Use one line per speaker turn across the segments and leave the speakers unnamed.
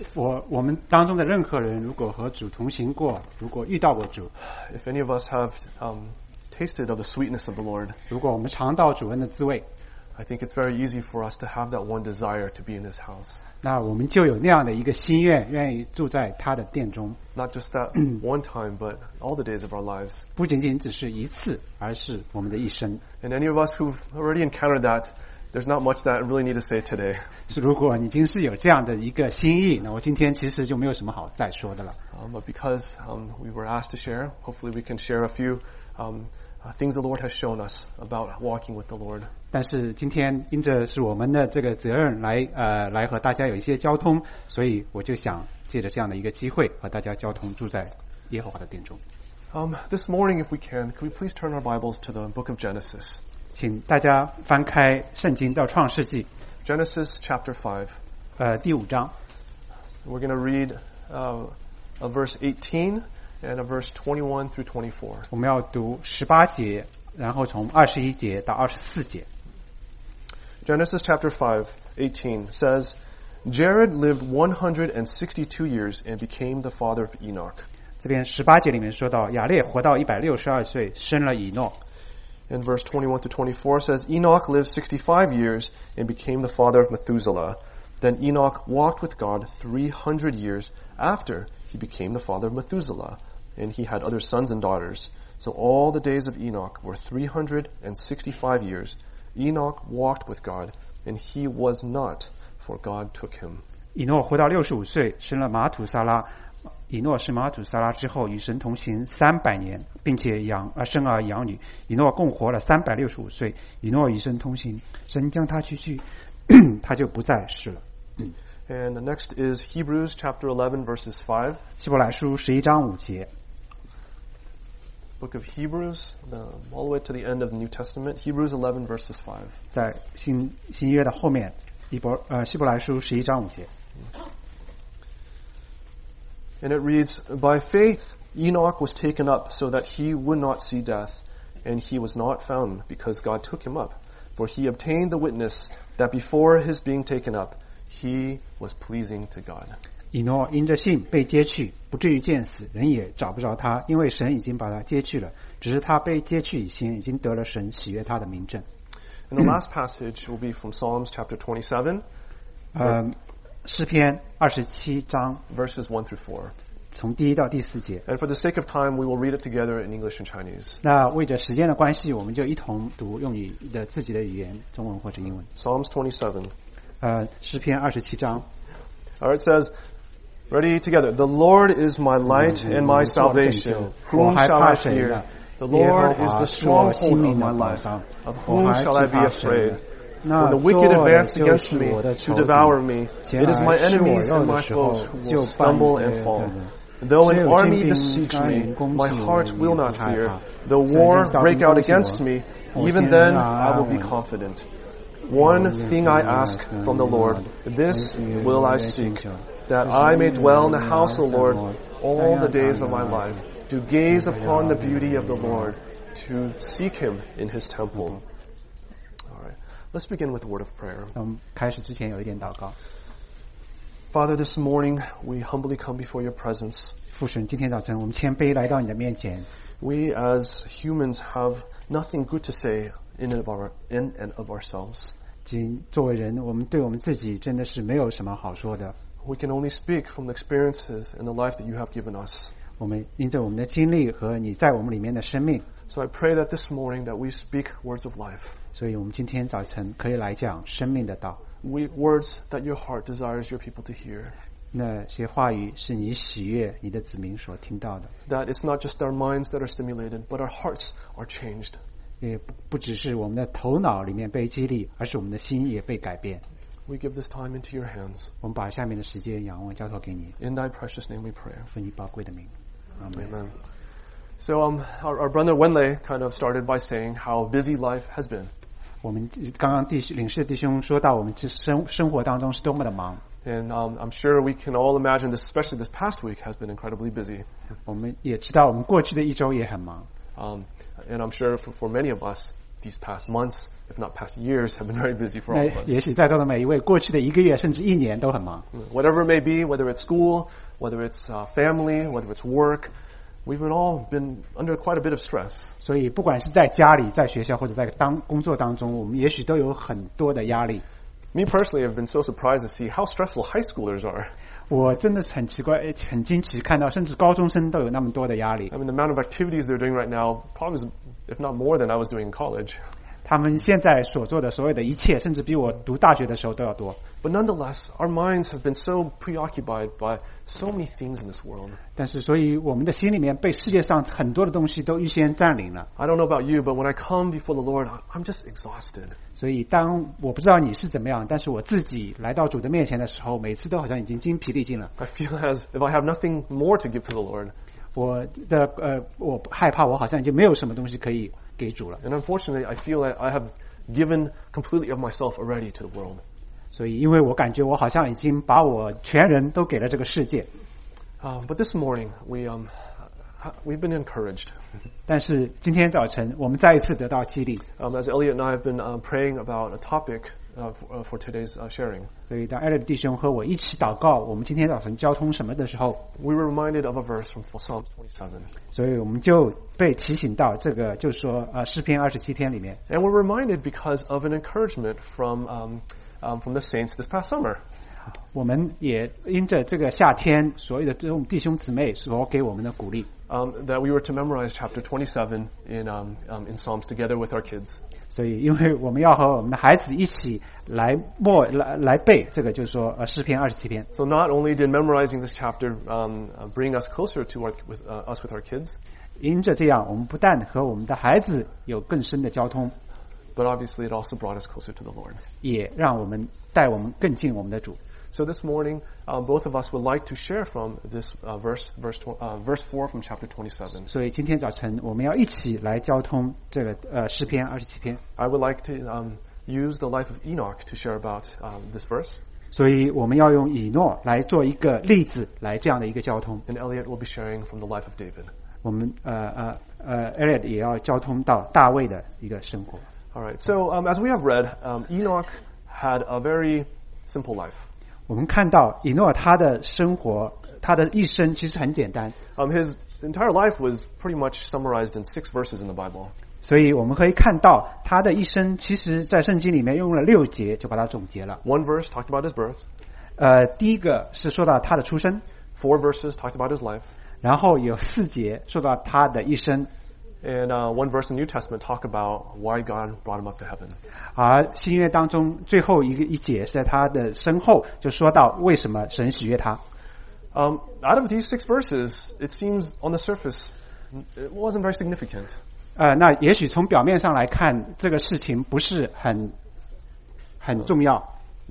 我们当中的任何人，如果和主同行过，如果遇到过主，
if any of us have tasted of the sweetness of the Lord,
如果我们尝到主恩的滋味，
I think it's very easy for us to have that one desire to be in His house.
那我们就有那样的一个心愿，愿意住在他的殿中。
Not just that one time, but all the days of our lives.
不仅仅只是一次，而是我们的一生。
And any of us who've already encountered that, there's not much that I really need to say today.
是如果你已经是有这样的一个心意，那我今天其实就没有什么好再说的了。
But because we were asked to share, hopefully we can share a few things the Lord has shown us about walking with the Lord.
但是今天因着是我们的这个责任来和大家有一些交通，所以我就想借着这样的一个机会和大家交通，住在耶和华的殿中。
This morning, if we can we please turn our Bibles to the book of Genesis?
请大家翻开圣经到创世纪
Genesis chapter 5.
第5章，
We're going to read a verse 18 and a verse 21 through 24.
我们要读18节，然后从21节到24节。
Genesis chapter 5:18 says, Jared lived 162 years and became the father of Enoch.
这边18节里面说到，亚列活到162岁，生了以诺。
And verse 21 through 24 says, Enoch lived 65 years and became the father of Methuselah. Then Enoch walked with God 300 years after he became the father of Methuselah, and he had other sons and daughters. So all the days of Enoch were 365 years. Enoch walked with God, and he was not, for God took him.
以诺活到65岁，生了马土撒拉。以诺是马土撒拉之后与神同行300年，并且生儿养女。以诺共活了365岁。以诺与神同行，神将他取去，他就不再世了。
And the next is Hebrews chapter 11 verses 5.
希伯来书11章5节。
Book of Hebrews, all the way to the end of the New Testament. Hebrews 11 verses 5.
在新约的后面，希伯来书11章5节。
And it reads, By faith Enoch was taken up so that he would not see death, and he was not found because God took him up. For he obtained the witness that before his being taken up, he was pleasing to God.
以诺因着信被接去，不至于见死，人也找不着他，因为神已经把他接去了。只是他被接去以前，已经得了神喜悦他的名证。
And the last passage will be from Psalms chapter 27.
诗篇27章
verses 1 through 4.
从第1到第4节。
And for the sake of time, we will read it together in English and Chinese.
那为着时间的关系，我们就一同读用自己的语言，中文或者英文。
Psalms 27.
诗篇27章。
All right, it says, ready together. The Lord is my light and my salvation. Whom shall I fear? The Lord is the stronghold of my life. Of whom shall I be afraid? When the wicked advance against me to devour me, it is my enemies and my foes who will stumble and fall. Though an army besiege me, my heart will not fear. Though war break out against me, even then I will be confident. One thing I ask from the Lord, this will I seek, that I may dwell in the house of the Lord all the days of my life, to gaze upon the beauty of the Lord, to seek him in his temple. All right, let's begin with a word of prayer.
开始之前有一点祷告。
Father, this morning we humbly come before your presence.
父神，今天早晨我们谦卑来到你的面前。
We as humans have nothing good to say in and of ourselves.
作为人，我们对我们自己真的是没有什么好说的。
We can only speak from the experiences and the life that you have given us.
我们因着我们的经历和你在我们里面的生命，
So I pray that this morning that we speak words of life.
所以我们今天早晨可以来讲生命的道。
Words that your heart desires your people to hear.
那些话语是你喜悦你的子民所听到的。
That it's not just our minds that are stimulated, but our hearts are changed.
也不只是我们的头脑里面被激励，而是我们的心也被改变。
We give this time into your hands.
我们把下面的时间仰望交托给你，
In thy precious name we pray.
奉你宝贵的名，阿门。
Amen. So our brother Wenlei kind of started by saying how busy life has been.
我们刚刚领事弟兄说到，我们生活当中是多么的忙。
And I'm sure we can all imagine this, especially this past week, has been incredibly busy.
我们也知道，我们过去的一周也很忙。
And I'm sure for many of us, these past months, if not past years, have been very busy for all of us.
也许在座的每一位过去的1个月甚至1年都很忙。
Whatever it may be, whether it's school, whether it's family, whether it's work, we've all been under quite a bit of stress.
所以不管是在家里、在学校或者在工作当中，我们也许都有很多的压力。
Me personally, I've been so surprised to see how stressful high schoolers are.
我真的是很奇怪、很惊奇看到，甚至高中生都有那么多的压力。
I mean, the amount of activities they're doing right now probably is, if not more than I was doing in college.
他们现在所做的所有的一切，甚至比我读大学的时候都要多。
But nonetheless, our minds have been so preoccupied by so many things in this world.
但是，所以我们的心里面被世界上很多的东西都预先占领了。
I don't know about you, but when I come before the Lord, I'm just exhausted.
所以，当我不知道你是怎么样，但是我自己来到主的面前的时候，每次都好像已经精疲力尽了。
I feel as if I have nothing more to give to the Lord.
我害怕我好像已经没有什么东西可以给主了。
And unfortunately, I feel like I have given completely of myself already to the world.
所以，因为我感觉我好像已经把我全人都给了这个世界。
But this morning, we've been encouraged.
但是今天早晨，我们再一次得到激励。
As Elliot and I have been praying about a topic for today's sharing.
所以，当 Elliot 弟兄和我一起祷告，我们今天早晨交通什么的时候
we were reminded of a verse from Psalm 27.
所以我们就被提醒到这个，就是说诗篇27篇里面。
And we're reminded because of an encouragement from the saints this past summer.
我们也因着这个夏天所有的这种弟兄姊妹所给我们的鼓励。
That we were to memorize chapter 27 in Psalms together with our kids.
所以，因为我们要和我们的孩子一起来背这个，就是说诗篇27篇。
So not only did memorizing this chapter bring us closer to us with our kids,
因着这样，我们不但和我们的孩子有更深的交通，
but obviously it also brought us closer to the Lord.
也让我们带我们更近我们的主。
So this morning, both of us would like to share from this verse 4 from chapter 27.
所以今天早晨我们要一起来交通这个诗篇27篇。
I would like to use the life of Enoch to share about this verse.
所以我们要用以诺来做一个例子，来这样的一个交通。
And Elliot will be sharing from the life of David.
我们Elliot 也要交通到大卫的一个生活。
All right. So as we have read, Enoch had a very simple life.
我们看到以诺他的生活，他的一生其实很简单。
His entire life was pretty much summarized in 6 verses in the Bible.
所以我们可以看到他的一生，其实在圣经里面用了6节就把它总结了。
1 verse talked about his birth.
第一个是说到他的出生。
4 verses talked about his life.
然后有4节说到他的一生。
And 1 verse in the New Testament talk about why God brought him up to heaven.
而新约当中最后一节是在他的身后，就说到为什么神喜悦他。
Out of these 6 verses, it seems on the surface it wasn't very significant.
那也许从表面上来看，这个事情不是很重要。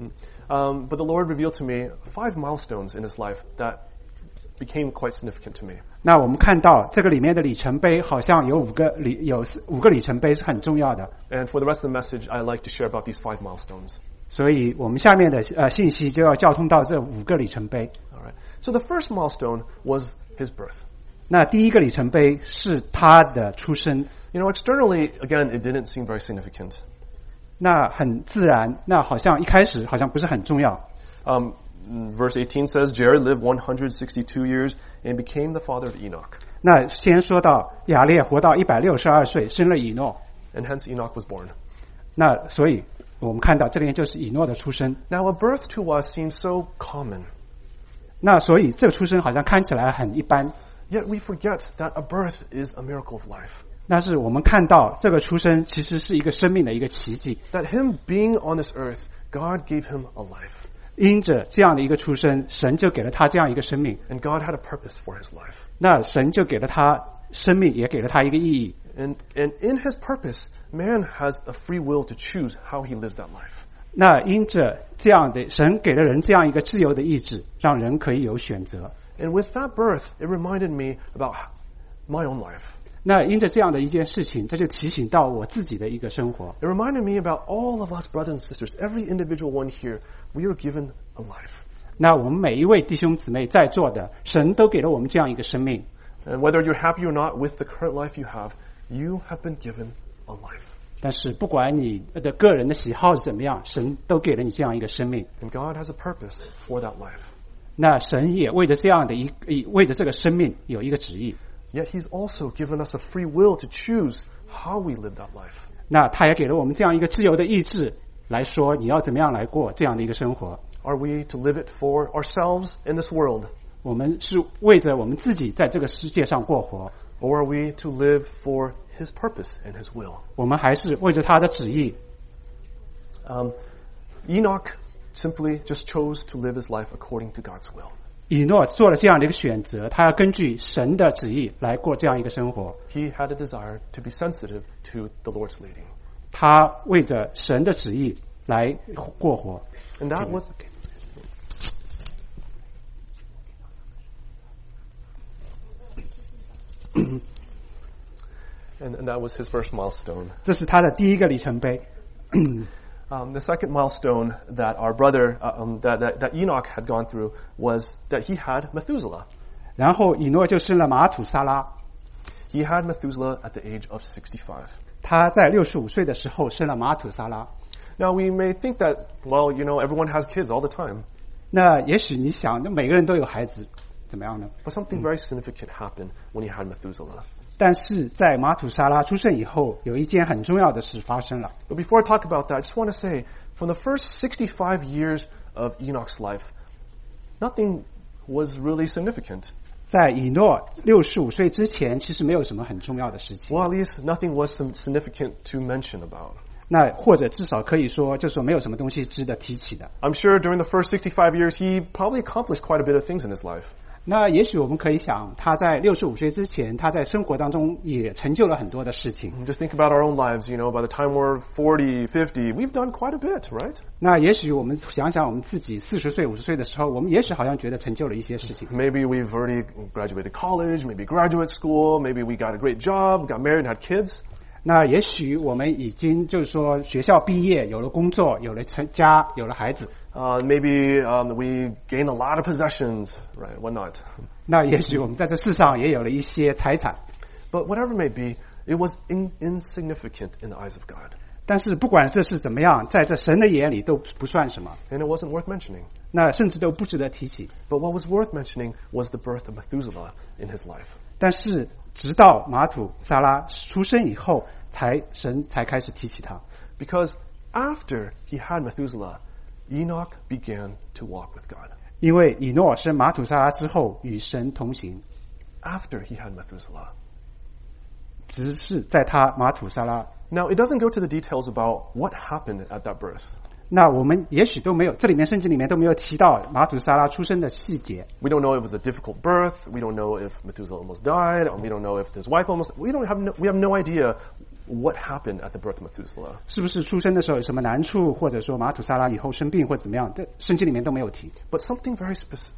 But the Lord revealed to me 5 milestones in his life that became quite significant to me.
那我们看到这个里面的里程碑，好像有5个里程碑是很重要的。
And for the rest of the message, I like to share about these 5 milestones.
所以我们下面的信息就要交通到这5个里程碑。
All right. So the first milestone was his birth.
那第一个里程碑是他的出生。
You know, externally, again, it didn't seem very significant.
那很自然，那好像一开始好像不是很重要。
Verse 18 says, Jared lived 162 years and became the father of Enoch.
那先说到亚列活到162岁，生了以诺。
And hence Enoch was born.
那所以我们看到这边就是以诺的出生。
Now a birth to us seems so common.
那所以这个出生好像看起来很一般。
Yet we forget that a birth is a miracle of life.
但是我们看到这个出生其实是一个生命的一个奇迹。
That him being on this earth, God gave him a life.
因着这样的一个出生，神就给了他这样一个生命。
And God had a purpose for his life.
那神就给了他生命，也给了他一个意义。
And in his purpose, man has a free will to choose how he lives that life.
那因着这样的，神给了人这样一个自由的意志，让人可以有选择。
And with that birth, it reminded me about my own life.
那因着这样的一件事情，这就提醒到我自己的一个生活。
It reminded me about all of us brothers and sisters, every individual one here, we are given a life.
那我们每一位弟兄姊妹在座的，神都给了我们这样一个生命。
And whether you're happy or not with the current life you have been given a life.
但是不管你的个人的喜好是怎么样，神都给了你这样一个生命。
And God has a purpose for that life.
那神也为着这样的为着这个生命有一个旨意。
Yet He's also given us a free will to choose how we live that life.
那他也给了我们这样一个自由的意志，来说你要怎么样来过这样的一个生活。
Are we to live it for ourselves in this world?
我们是为着我们自己在这个世界上过活，
Or are we to live for His purpose and His will?
我们还是为着他的旨意。
Enoch simply just chose to live his life according to God's will.
以诺做了这样的一个选择，他要根据神的旨意来过这样一个生活。
He had a desire to be sensitive to the Lord's leading.
他为着神的旨意来过活。
And that was and that was his first milestone.
这是他的第一个里程碑。
The second milestone that our brother, that Enoch had gone through was that he had Methuselah.
然后以诺就生了马土沙拉，
He had Methuselah at the age of 65.
他在65岁的时候生了马土沙拉。
Now we may think that, well, everyone has kids all the time.
那也许你想，那每个人都有孩子，怎么样呢？
But something very significant happened when he had Methuselah.
但是在马土沙拉出生以后，有一件很重要的事发生了。
But before I talk about that, I just want to say, from the first 65 years of Enoch's life, nothing was really significant.
在以诺65岁之前，其实没有什么很重要的事情。
Well, at least nothing was significant to mention about.
那或者至少可以说，就是说没有什么东西值得提起的。
I'm sure during the first 65 years, he probably accomplished quite a bit of things in his life.
那也许我们可以想，他在65岁之前，他在生活当中也成就了很多的事情。
Just think about our own lives, by the time we're 40, 50, we've done quite a bit, right?
那也许我们想想我们自己40岁、50岁的时候，我们也许好像觉得成就了一些事情。
Maybe we've already graduated college, maybe graduate school, maybe we got a great job, got married and had kids.
那也许我们已经就是说学校毕业，有了工作，有了家，有了孩子。
Maybe we gain a lot of possessions, right? Whatnot.
那也许我们在这世上也有了一些财产。
But whatever it may be, it was insignificant in the eyes of God.
但是不管这是怎么样，在这神的眼里都不算什么。
And it wasn't worth mentioning.
那甚至都不值得提起。
But what was worth mentioning was the birth of Methuselah in his life.
但是直到马土沙拉出生以后，神才开始提起他。
Because after he had Methuselah, Enoch began to walk with God.
因为以诺生马土沙拉之后与神同行，
After he had Methuselah.
只是在他马土沙拉。
Now, it doesn't go to the details about what happened at that birth.
那我们也许都没有，这里面圣经里面都没有提到马土沙拉出生的细节。
We don't know if it was a difficult birth. We don't know if Methuselah almost died. We don't know if his wife almost. We have no idea what happened at the birth of Methuselah.
是不是出生的时候有什么难处，或者说马土沙拉以后生病或者怎么样？这圣经里面都没有提。
But something very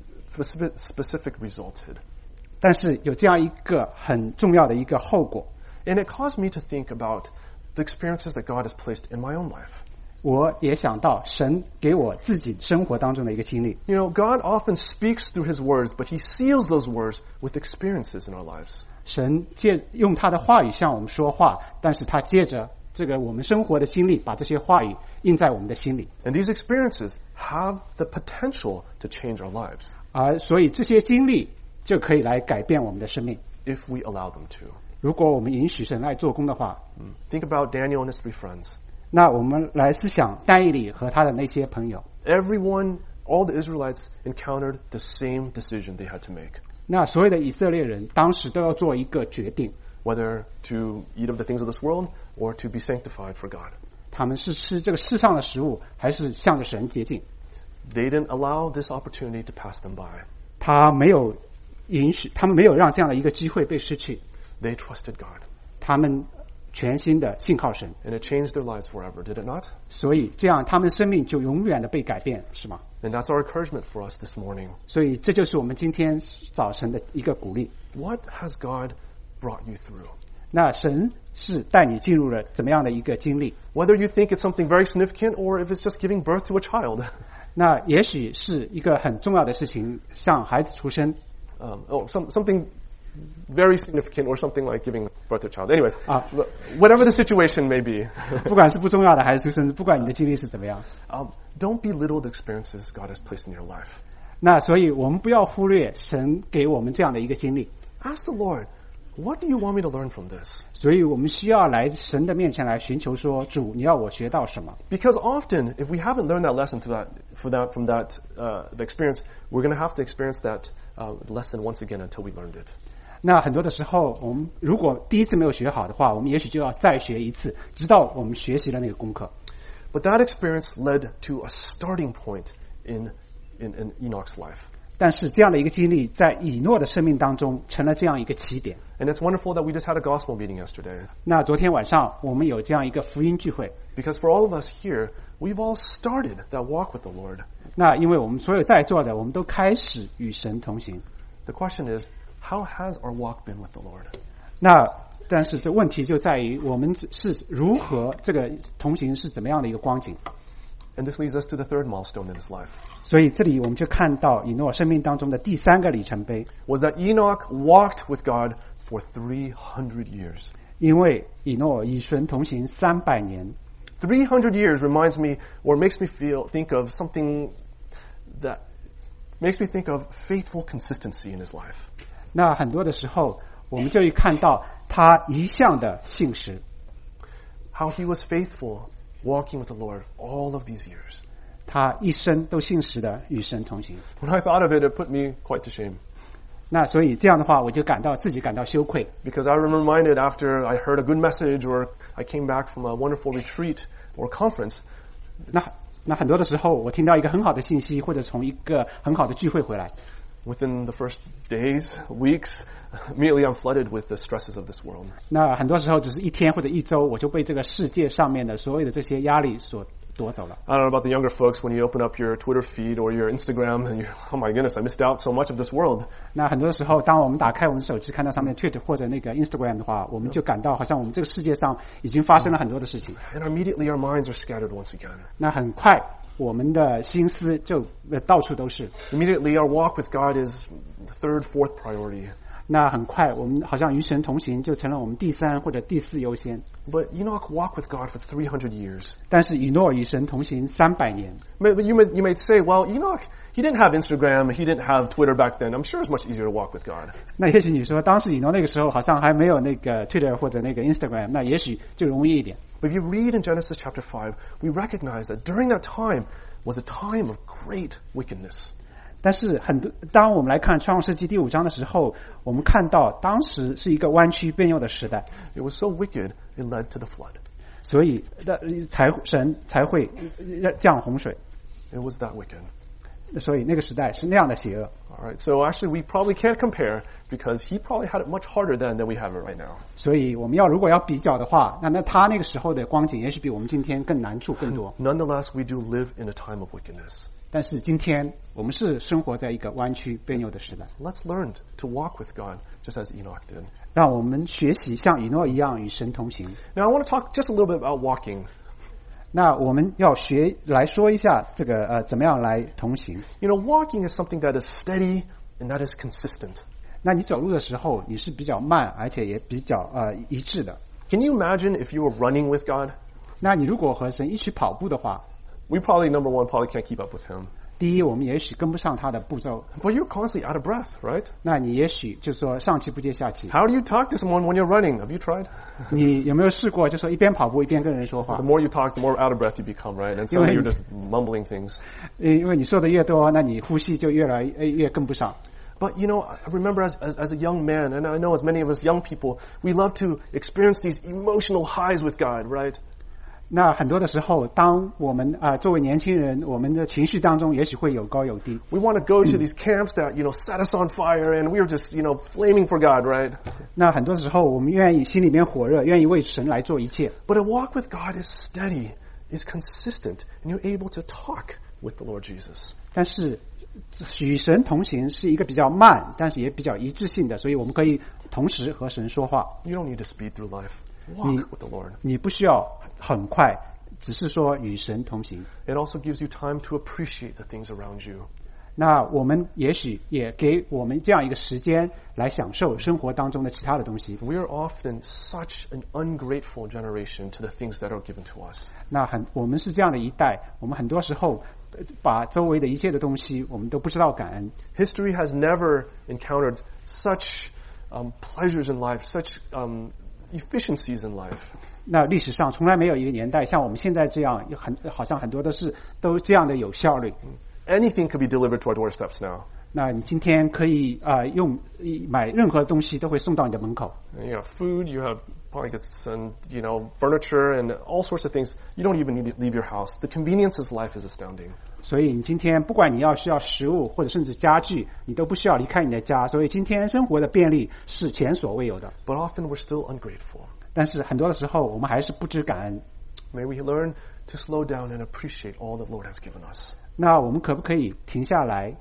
specific resulted.
但是有这样一个很重要的一个后果，
And it caused me to think about the experiences that God has placed in my own life.
我也想到神给我自己生活当中的一个经历。
God often speaks through his words, but he seals those words with experiences in our lives.
神用他的话语向我们说话，但是他借着这个我们生活的经历，把这些话语印在我们的心里。
And these experiences have the potential to change our lives.
而所以这些经历就可以来改变我们的生命。
If we allow them to.
如果我们允许神来做工的话，
Think about Daniel and his 3 friends.
那我们来思想但以理和他的那些朋友。
All the Israelites encountered the same decision they had to make.
那所有的以色列人当时都要做一个决定，
Whether to eat of the things of this world or to be sanctified for God.
他们是吃这个世上的食物，还是向着神洁净？
They didn't allow this opportunity to pass them by.
他们没有让这样的一个机会被失去。
They trusted God.
他们全心的信靠神，
And it changed their lives forever, did it not?
所以这样他们的生命就永远的被改变，是吗？
And that's our encouragement for us this morning.
所以这就是我们今天早晨的一个鼓励。
What has God brought you through?
那神是带你进入了怎么样的一个经历？
Whether you think it's something very significant or if it's just giving birth to a child.
那也许是一个很重要的事情，像孩子出生。
Something very significant or something like giving birth to a child. Anyways, whatever the situation may be.
不管是不重要的还是出生，不管你的经历是怎么样。
Don't belittle the experiences God has placed in your life.
那所以我们不要忽略神给我们这样的一个经历。
Ask the Lord, what do you want me to learn from this?
所以我们需要来神的面前来寻求说，主，你要我学到什么？
Because often, if we haven't learned that lesson from that the experience, we're going to have to experience that lesson once again until we learned it.
那很多的时候，我们如果第一次没有学好的话，我们也许就要再学一次，直到我们学习了那个功课。
But that experience led to a starting point in Enoch's life.
但是这样的一个经历，在以诺的生命当中成了这样一个起点。
And it's wonderful that we just had a gospel meeting yesterday.
那昨天晚上我们有这样一个福音聚会。
Because for all of us here, we've all started that walk with the Lord.
那因为我们所有在座的，我们都开始与神同行。
The question is, how has our walk been with the Lord?
那但是这问题就在于我们是如何这个同行是怎么样的一个光景。
And this leads us to the third milestone in his life.
所以这里我们就看到以诺生命当中的第三个里程碑。
Was that Enoch walked with God for 300 years.
因为以诺与神同行300年。
300 years reminds me or makes me think of something that makes me think of faithful consistency in his life.
那很多的时候，我们就会看到他一向的信实。
How he was faithful walking with the Lord all of these years.
他一生都信实的与神同行。
When I thought of it, it put me quite to shame.
那所以这样的话，我就自己感到羞愧。
Because I reminded after I heard a good message or I came back from a wonderful retreat or conference.
那很多的时候，我听到一个很好的信息，或者从一个很好的聚会回来。
Within the first days, weeks, immediately I'm flooded with the stresses of this world.
那很多时候只是一天或者一周，我就被这个世界上面的所有的这些压力所夺走了。
I don't know about the younger folks when you open up your Twitter feed or your Instagram and you're, oh my goodness, I missed out so much of this world.
那很多的时候，当我们打开我们手机看到上面 Twitter 或者那个 Instagram 的话，我们就感到好像我们这个世界上已经发生了很多的事情。
And immediately our minds are scattered once again.
那很快我们的心思就到处都是。
Immediately our walk with God is the third, fourth priority.
那很快我们好像与神同行就成了我们第3或者第4优先。
But Enoch walked with God for 300 years.
但是以诺与神同行300年。
But you may say, well, Enoch, he didn't have Instagram, he didn't have Twitter back then. I'm sure it's much easier to walk with God.
那也许你说，当时以诺那个时候好像还没有那个 Twitter 或者那个 Instagram， 那也许就容易一点。
But if you read in Genesis chapter 5, we recognize that during that time was a time of great wickedness.
但是当我们来看创世纪第5章的时候，我们看到当时是一个弯曲变右的时代。
It was so wicked, it led to the flood.
所以神才会降洪水。
It was that wicked.
所以那个时代是那样的邪恶。
All right, so actually we probably can't compare because he probably had it much harder then than we have it right now.
所以我们如果要比较的话，那他那个时候的光景也许比我们今天更难处更多。
Nonetheless, we do live in a time of wickedness.
但是今天我们是生活在一个弯曲变右的时代。
Let's learn to walk with God just as Enoch did.
让我们学习像以诺一样与神同行。
Now I want to talk just a little bit about walking.
那我们要来说一下这个怎么样来同行。
You know, walking is something that is steady and that is consistent.
那你走路的时候，你是比较慢，而且也比较一致的。
Can you imagine if you were running with God?
那你如果和神一起跑步的话，
we probably, number one, probably can't keep up with him.
第一，我们也许跟不上他的步骤。
But you're constantly out of breath, right?
那你也许就说上气不接下气。
How do you talk to someone when you're running? Have you tried?
你有没有试过，就说一边跑步一边跟人说话
The more you talk, the more out of breath you become, right? And suddenly you're just mumbling things.
因为你说的越多，那你呼吸就越跟不上。
But, you know, I remember as a young man, and I know as many of us young people, we love to experience these emotional highs with God, right?
那很多的时候，当我们作为年轻人，我们的情绪当中也许会有高有低。
We want to go to these camps that, you know, set us on fire, and we're just, you know, flaming for God, right?
那很多时候，我们愿意心里面火热，愿意为神来做一切。
But a walk with God is steady, is consistent, and you're able to talk with the Lord Jesus.
但是与神同行是一个比较慢，但是也比较一致性的，所以我们可以同时和神说话。
You don't need to speed through life. Walk with the Lord.
你不需要很快，只是说与神同行。
It also gives you time to appreciate the things around you.
那我们也许也给我们这样一个时间来享受生活当中的其他的东西。
We are often such an ungrateful generation to the things that are given to us.
我们是这样的一代，我们很多时候把周围的一切的东西，我们都不知道感恩。
History has never encountered such pleasures in life, such efficiencies in life.
那历史上从来没有一个年代像我们现在这样，好像很多的事都这样的有效率。
Anything could be delivered to our doorsteps now.
那你今天可以买任何东西都会送到你的门口。
You have food, you have blankets and furniture and all sorts of things. You don't even need to leave your house. The conveniences of life is astounding.
所以你今天不管你需要食物或者甚至家具，你都不需要离开你的家。所以今天生活的便利是前所未有的。
But often we're still ungrateful.
但是很多的时候我们还是不知感恩。
May we learn to slow down and appreciate all the Lord has given us.
那我们可不可以停下来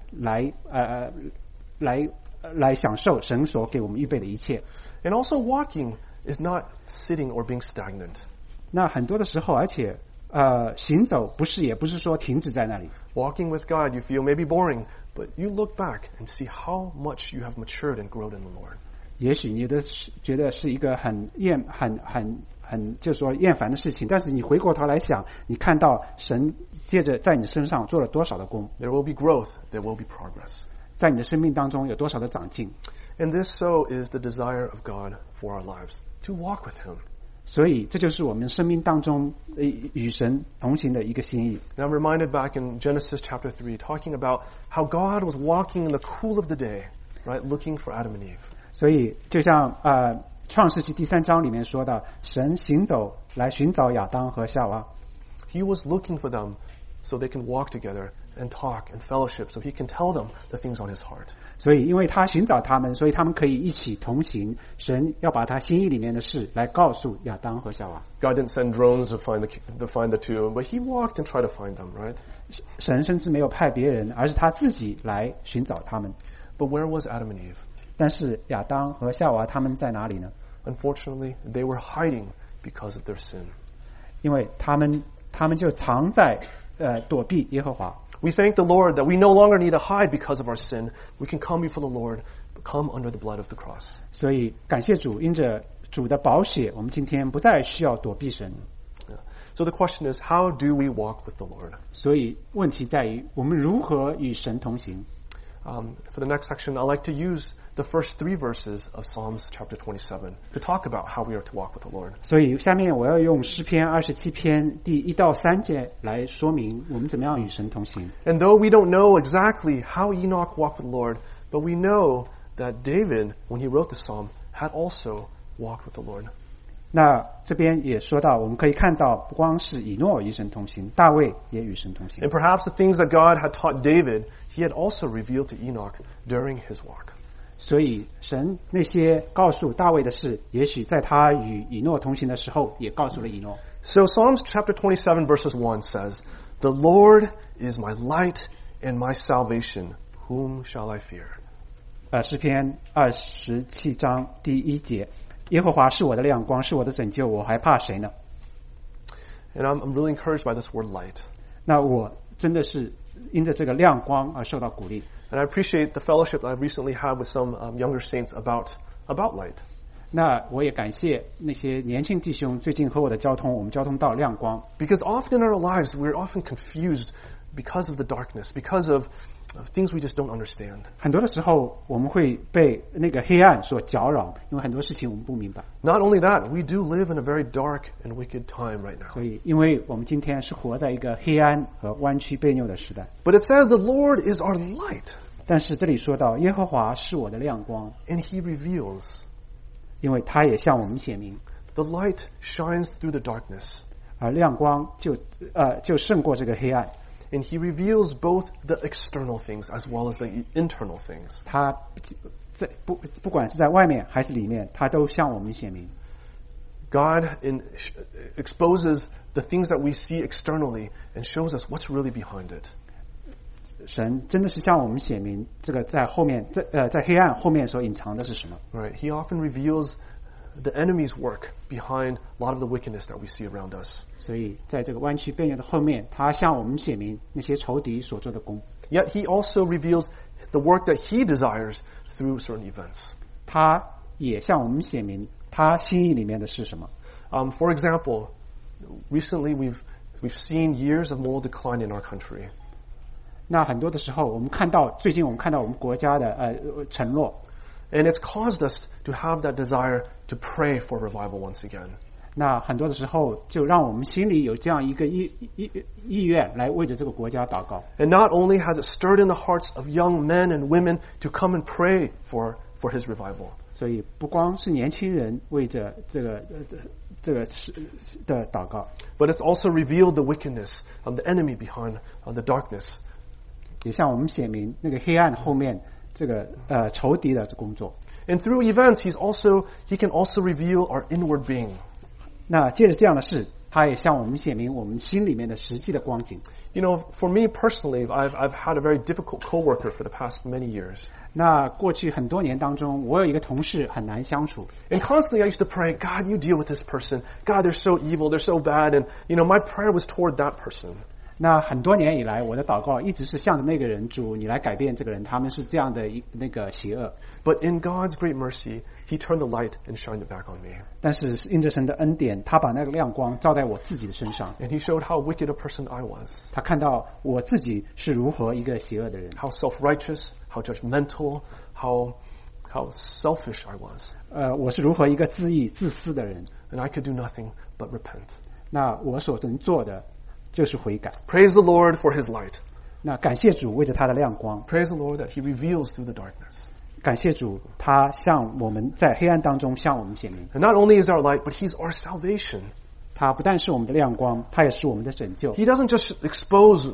享受神所给我们预备的一切？
And also walking is not sitting or being stagnant.
那很多的时候，而且行走也不是说停止在那里。
Walking with God, you feel maybe boring, but you look back and see how much you have matured and grown in the Lord.
也许你觉得是一个就是说厌烦的事情，但是你回过头来想，你看到神接着在你身上做了多少的工。
There will be growth, there will be progress.
在你的生命当中有多少的长进。
And this so is the desire of God for our lives, to walk with Him.
所以这就是我们生命当中与神同行的一个心意。
And I'm reminded back in Genesis chapter 3, talking about how God was walking in the cool of the day, right, looking for Adam and Eve.
所以就像创世纪第3章里面说的，神行走来寻找亚当和夏娃。
He was looking for them so they can walk together and talk and fellowship, so He can tell them the things on His heart.
所以因为他寻找他们，所以他们可以一起同行。神要把他心意里面的事来告诉亚当和夏娃。
God didn't send drones to find the two, but He walked and tried to find them, right?
神甚至没有派别人，而是他自己来寻找他们。
But where was Adam and Eve?
但是亚当和夏娃他们在哪里呢？
Unfortunately, they were hiding because of their sin.
因为他们就藏在躲避耶和华。
We thank the Lord that we no longer need to hide because of our sin. We can come before the Lord, come under the blood of the cross.
所以感谢主，因着主的宝血，我们今天不再需要躲避神。
So the question is, how do we walk with the Lord?
所以问题在于我们如何与神同行。
For the next section, I'd like to use the first 3 verses of Psalms chapter 27 to talk about how we are to walk with the Lord.
所以下面我要用诗篇27篇第1到3节来说明我们怎么样与神同行。
And though we don't know exactly how Enoch walked with the Lord, but we know that David, when he wrote the psalm, had also walked with the Lord.
那这边也说到，我们可以看到，不光是以诺与神同行，大卫也与神同行。
And perhaps the things that God had taught David, he had also revealed to Enoch during his walk.
所以神那些告诉大卫的事，也许在他与以诺同行的时候，也告诉了以诺。
So Psalms chapter 27 verses 1 says, "The Lord is my light and my salvation. Whom shall I fear?"
诗篇27章第1节，耶和华是我的亮光，是我的拯救，我还怕谁呢？
And I'm really encouraged by this word light.
那我真的是因着这个亮光而受到鼓励。
And I appreciate the fellowship that I've recently had with some younger saints about light.
那我也感谢那些年轻弟兄最近和我的交通，我们交通到亮光。
Because often in our lives, we're often confused because of the darkness, because of things we just don't understand.
很多的时候，我们会被那个黑暗所搅扰，因为很多事情我们不明白。
Not only that, we do live in a very dark and wicked time right now.
所以，因为我们今天是活在一个黑暗和弯曲悖拗的时代。
But it says the Lord is our light,
但是这里说到，耶和华是我的亮光，
and He reveals.
因为他也向我们显明，
The light shines through the darkness,
而亮光就胜过这个黑暗。
and He reveals both the external things as well as the internal things.
他不管是在外面还是里面，他都向我们显明。
God exposes the things that we see externally and shows us what's really behind it.
神真的是向我们显明，这个在后面，在黑暗后面所隐藏的是什么？
Right. He often reveals the enemy's work behind a lot of the wickedness that we see around us.
所以在这个弯曲悖拗的后面，他向我们显明那些仇敌所做的功。
yet he also reveals the work that he desires through certain events.
他也向我们显明他心意里面的是什么。
For example, recently we've seen years of moral decline in our country.
那很多的时候，最近我们看到我们国家的沉落。
And it's caused us to have that desire to pray for revival once again.
那很多的时候，就让我们心里有这样一个意愿，来为着这个国家祷告。
And not only has it stirred in the hearts of young men and women to come and pray for His revival.
所以不光是年轻人为着这个的祷告，
but it's also revealed the wickedness of the enemy behind the darkness.
也向我们显明那个黑暗后面这个仇敌的工作。
And through events, he can also reveal our inward being.
那借着这样的事，他也向我们显明我们心里面的实际的光景。
You know, for me personally, I've had a very difficult coworker for the past many years.
那过去很多年当中，我有一个同事很难相处。
And constantly I used to pray, God, you deal with this person. God, they're so evil, they're so bad. And, my prayer was toward that person.
那很多年以来，我的祷告一直是向着那个人，主，你来改变这个人，他们是这样的那个邪恶。
But in God's great mercy, He turned the light and shined it back on me.
但是因着神的恩典，他把那个亮光照在我自己的身上。
And He showed how wicked a person I was.
他看到我自己是如何一个邪恶的人。
How self-righteous, how judgmental, how selfish I was.
我是如何一个自义自私的人。
And I could do nothing but repent.
那我所能做的就是悔改。
Praise the Lord for His light.
那感谢主为着他的亮光。
Praise the Lord that He reveals through the darkness.
感谢主，他向我们在黑暗当中向我们显明。
And not only is our light, but He's our salvation.
他不但是我们的亮光，他也是我们的拯救。
He doesn't just expose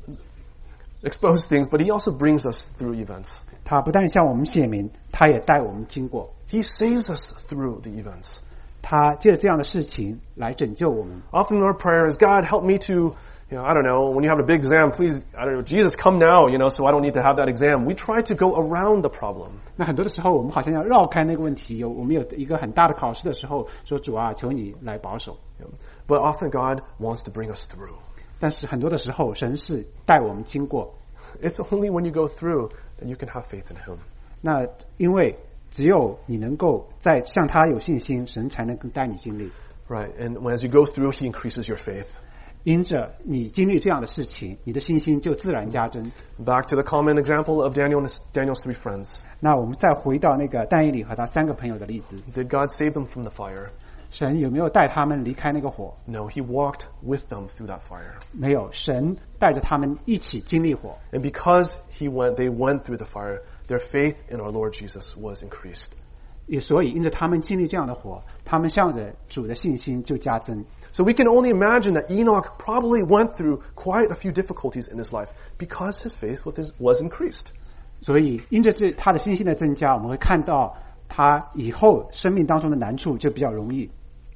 things, but He also brings us through events.
他不但向我们显明，他也带我们经过。
He saves us through the events.
他借着这样的事情来拯救我们。
Often our prayer is, God, help me to, I don't know, when you have a big exam, please, I don't know, Jesus, come now, so I don't need to have that exam. We try to go around the problem.
那很多的时候，我们好像要绕开那个问题。我们有一个很大的考试的时候，说主啊，求你来保守。
But often God wants to bring us through.
但是很多的时候，神是带我们经过。
It's only when you go through that you can have faith in Him.
那因为只有你能够在向他有信心，神才能带你经历。
Right, and as you go through, He increases your faith.
因着你经历这样的事情，你的信心就自然加增。
Back to the common example of Daniel's 3 friends.
那我们再回到那个但以理和他3个朋友的例子。
Did God save them from the fire?
神有没有带他们离开那个火？
No, He walked with them through that fire.
没有，神带着他们一起经历火。
And because they went through the fire, their faith in our Lord Jesus was increased.
也所以因着他们经历这样的火，他们向着主的信心就加增。
So we can only imagine that Enoch probably went through quite a few difficulties in his life because his faith was increased.
所以因着他的信心的增加，我们会看到他以后生命当中的难处就比较容易。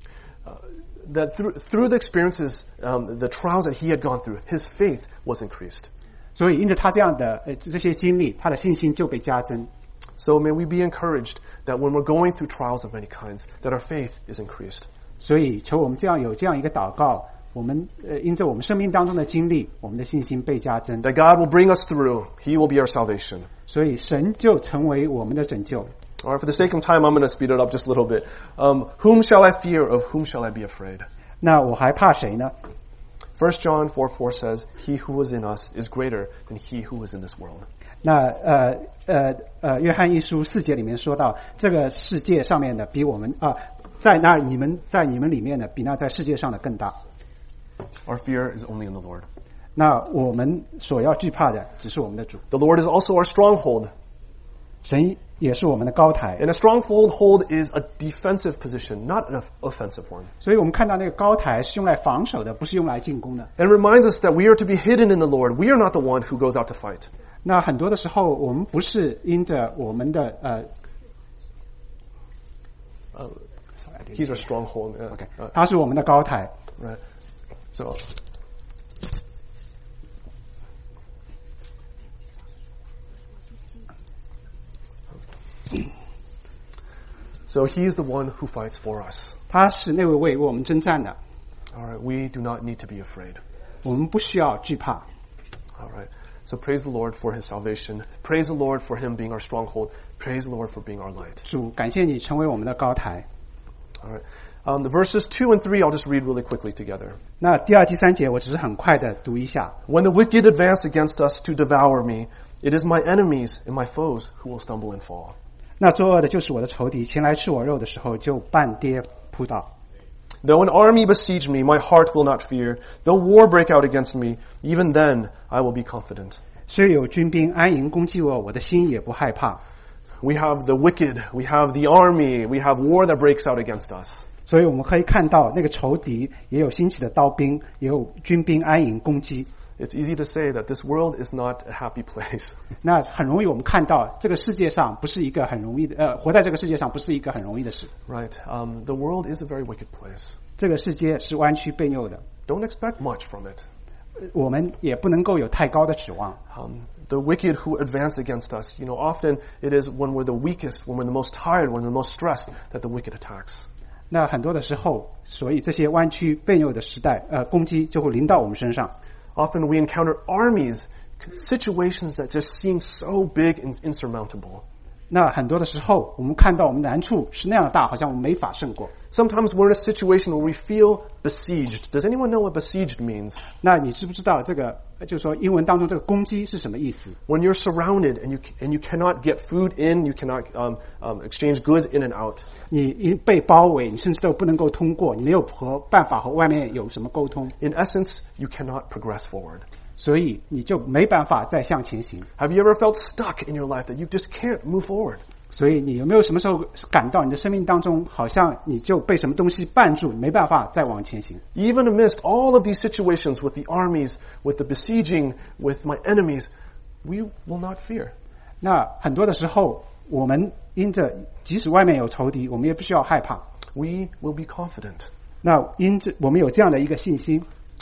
That through the experiences, the trials that he had gone through, his faith was increased.
所以因着他这样的这些经历，他的信心就被加增。
So may we be encouraged that when we're going through trials of many kinds, that our faith is increased.
所以求我们有这样一个祷告，我们因着我们生命当中的经历，我们的信心被加增。
That God will bring us through. He will be our salvation.
所以神就成为我们的拯救。
All right, for the sake of time, I'm going to speed it up just a little bit. Whom shall I fear? Of whom shall I be afraid?
那我还怕谁呢？
1 John 4:4 says, He who is in us is greater than he who is in this world.
那约翰一书4节里面说到，这个世界上面的比我们在你们里面的比那在世界上的更大。
Our fear is only in the Lord.
那我们所要惧怕的只是我们的主。
The Lord is also our stronghold.
神也是我们的高台。
And a stronghold is a defensive position, not an offensive one.
所以我们看到那个高台是用来防守的，不是用来进攻的。
And it reminds us that we are to be hidden in the Lord. We are not the one who goes out to fight.
那很多的时候，我们不是因着我们的
He's our stronghold.
OK， 他是我们的高台。
Right. So he is the one who fights for us.
他是那位为我们征战的。
All right, we do not need to be afraid.
我们不需要惧怕。
All right. So praise the Lord for his salvation. Praise the Lord for him being our stronghold. Praise the Lord for being our light.
主，感谢你成为我们的高台。
All right. The verses 2 and 3 I'll just read really quickly together.
那第二、第三节我只是很快的读一下。
When the wicked advance against us to devour me, it is my enemies and my foes who will stumble and fall.
那作恶的就是我的仇敌，前来吃我肉的时候就半跌扑倒。
Though an army besiege me, my heart will not fear. Though war break out against me, even then I will be confident.
虽有军兵安营攻击我，我的心也不害怕。
We have the wicked, we have the army, we have war that breaks out against us.
所以我们可以看到那个仇敌也有兴起的刀兵，也有军兵安营攻击。
It's easy to say that this world is not a happy place.
那很容易我们看到这个世界上不是一个很容易的，活在这个世界上不是一个很容易的事。
Right. The world is a very wicked place.
这个世界是弯曲背拗的，
Don't expect much from it.
我们也不能够有太高的指望。
The wicked who advance against us, often it is when we're the weakest, when we're the most tired, when we're the most stressed, that the wicked attacks.
那很多的时候，所以这些弯曲背拗的时代，攻击就会临到我们身上。
Often we encounter armies, situations that just seem so big and insurmountable.
那很多的时候，我们看到我们难处是那样大，好像我们没法胜过。
Sometimes we're in a situation where we feel besieged. Does anyone know what besieged means?
那你知不知道这个，就是说英文当中这个攻击是什么意思？
When you're surrounded and you cannot get food in, you cannot exchange goods in and out.
你被包围，你甚至都不能够通过，你没有办法和外面有什么沟通，
In essence, you cannot progress forward.
所以你就没办法再向前行。
Have you ever felt stuck in your life that you just can't move forward?
所以你有没有什么时候感到你的生命当中好像你就被什么东西绊住，没办法再往前行？
Even amidst all of these situations with the armies, with the besieging, with my enemies, we will not fear.
那很多的时候，我们因着即使外面有仇敌，我们也不需要害怕。
We will be confident.
那因着我们有这样的一个信心。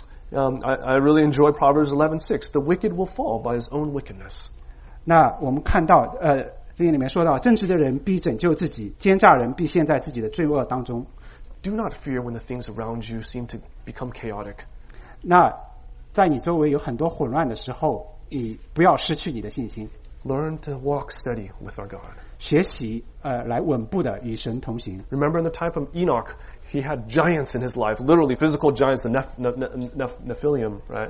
I really enjoy Proverbs 11:6. The wicked will fall by his own wickedness.
那我们看到这里面说到，正直的人必拯救自己，奸诈人必陷在自己的罪恶当中。
Do not fear when the things around you seem to become chaotic.
那在你周围有很多混乱的时候，你不要失去你的信心，
Learn to walk steady with our God.
学习来稳步的与神同行。
Remember in the time of Enoch, he had giants in his life, literally physical giants, the Nephilim, right?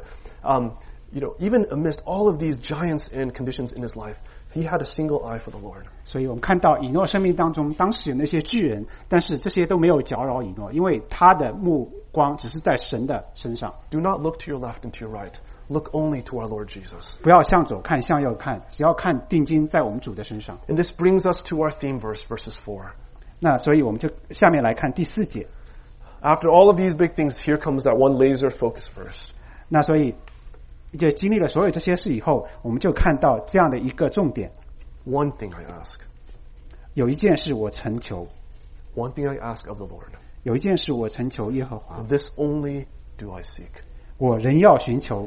Even amidst all of these giants and conditions in his life, he had a single eye for the Lord.
所以我们看到以诺生命当中，当时有那些巨人，但是这些都没有搅扰以诺，因为他的目光只是在神的身上。
Do not look to your left and to your right. Look only to our Lord Jesus.
不要向左看，向右看，只要看定睛在我们主的身上。
And this brings us to our theme verse, verses 4.
那所以我们就下面来看第4节。
After all of these big things, here comes that one laser focus verse.
那所以就经历了所有这些事以后，我们就看到这样的一个重点。
One thing I ask.
有一件事我曾求，
One thing I ask of the Lord.
有一件事我曾求耶和华，
And this only do I seek.
我仍要寻求。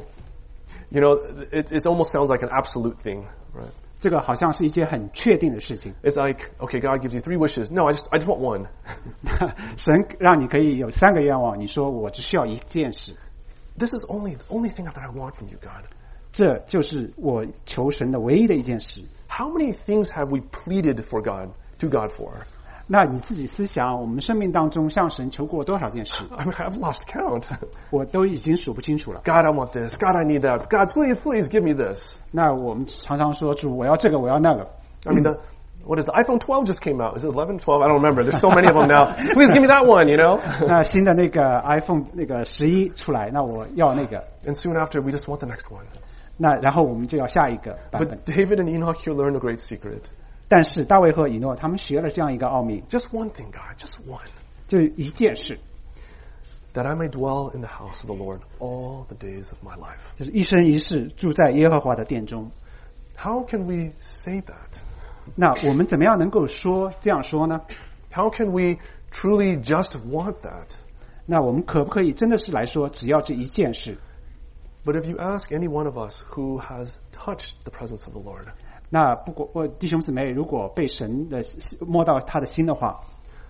It almost sounds like an absolute thing, right?
这个好像是一件很确定的事情。
It's like, okay, God gives you 3 wishes. No, I just want one.
神让你可以有3个愿望，你说我只需要一件事，
This is the only thing that I want from you, God.
这就是我求神的唯一的一件事。
How many things have we pleaded to God for?
那你自己思想，我们生命当中向神求过多少件事？
I've lost count.
我都已经数不清楚了。
God, I want this. God, I need that. God, please give me this.
那我们常常说主，我要这个，我要那个。
I mean, what is the iPhone 12 just came out? Is it 11, 12? I don't remember. There's so many of them now. Please give me that one,
那新的那个 iPhone 那个11出来，那我要那个。
And soon after, we just want the next one.
那然后我们就要下一个版本。
But David and Enoch here learned a great secret.
但是大卫和以诺他们学了这样一个奥秘，
Just one thing, God, just one.
就一件事，
That I may dwell in the house of the Lord all the days of my life.
就是一生一世住在耶和华的殿中。
How can we say that?
那我们怎么样能够这样说呢？
How can we truly just want that?
那我们可不可以真的是来说，只要这一件事？
But if you ask any one of us who has touched the presence of the Lord,
那不过弟兄姊妹，如果被神的摸到他的心的话，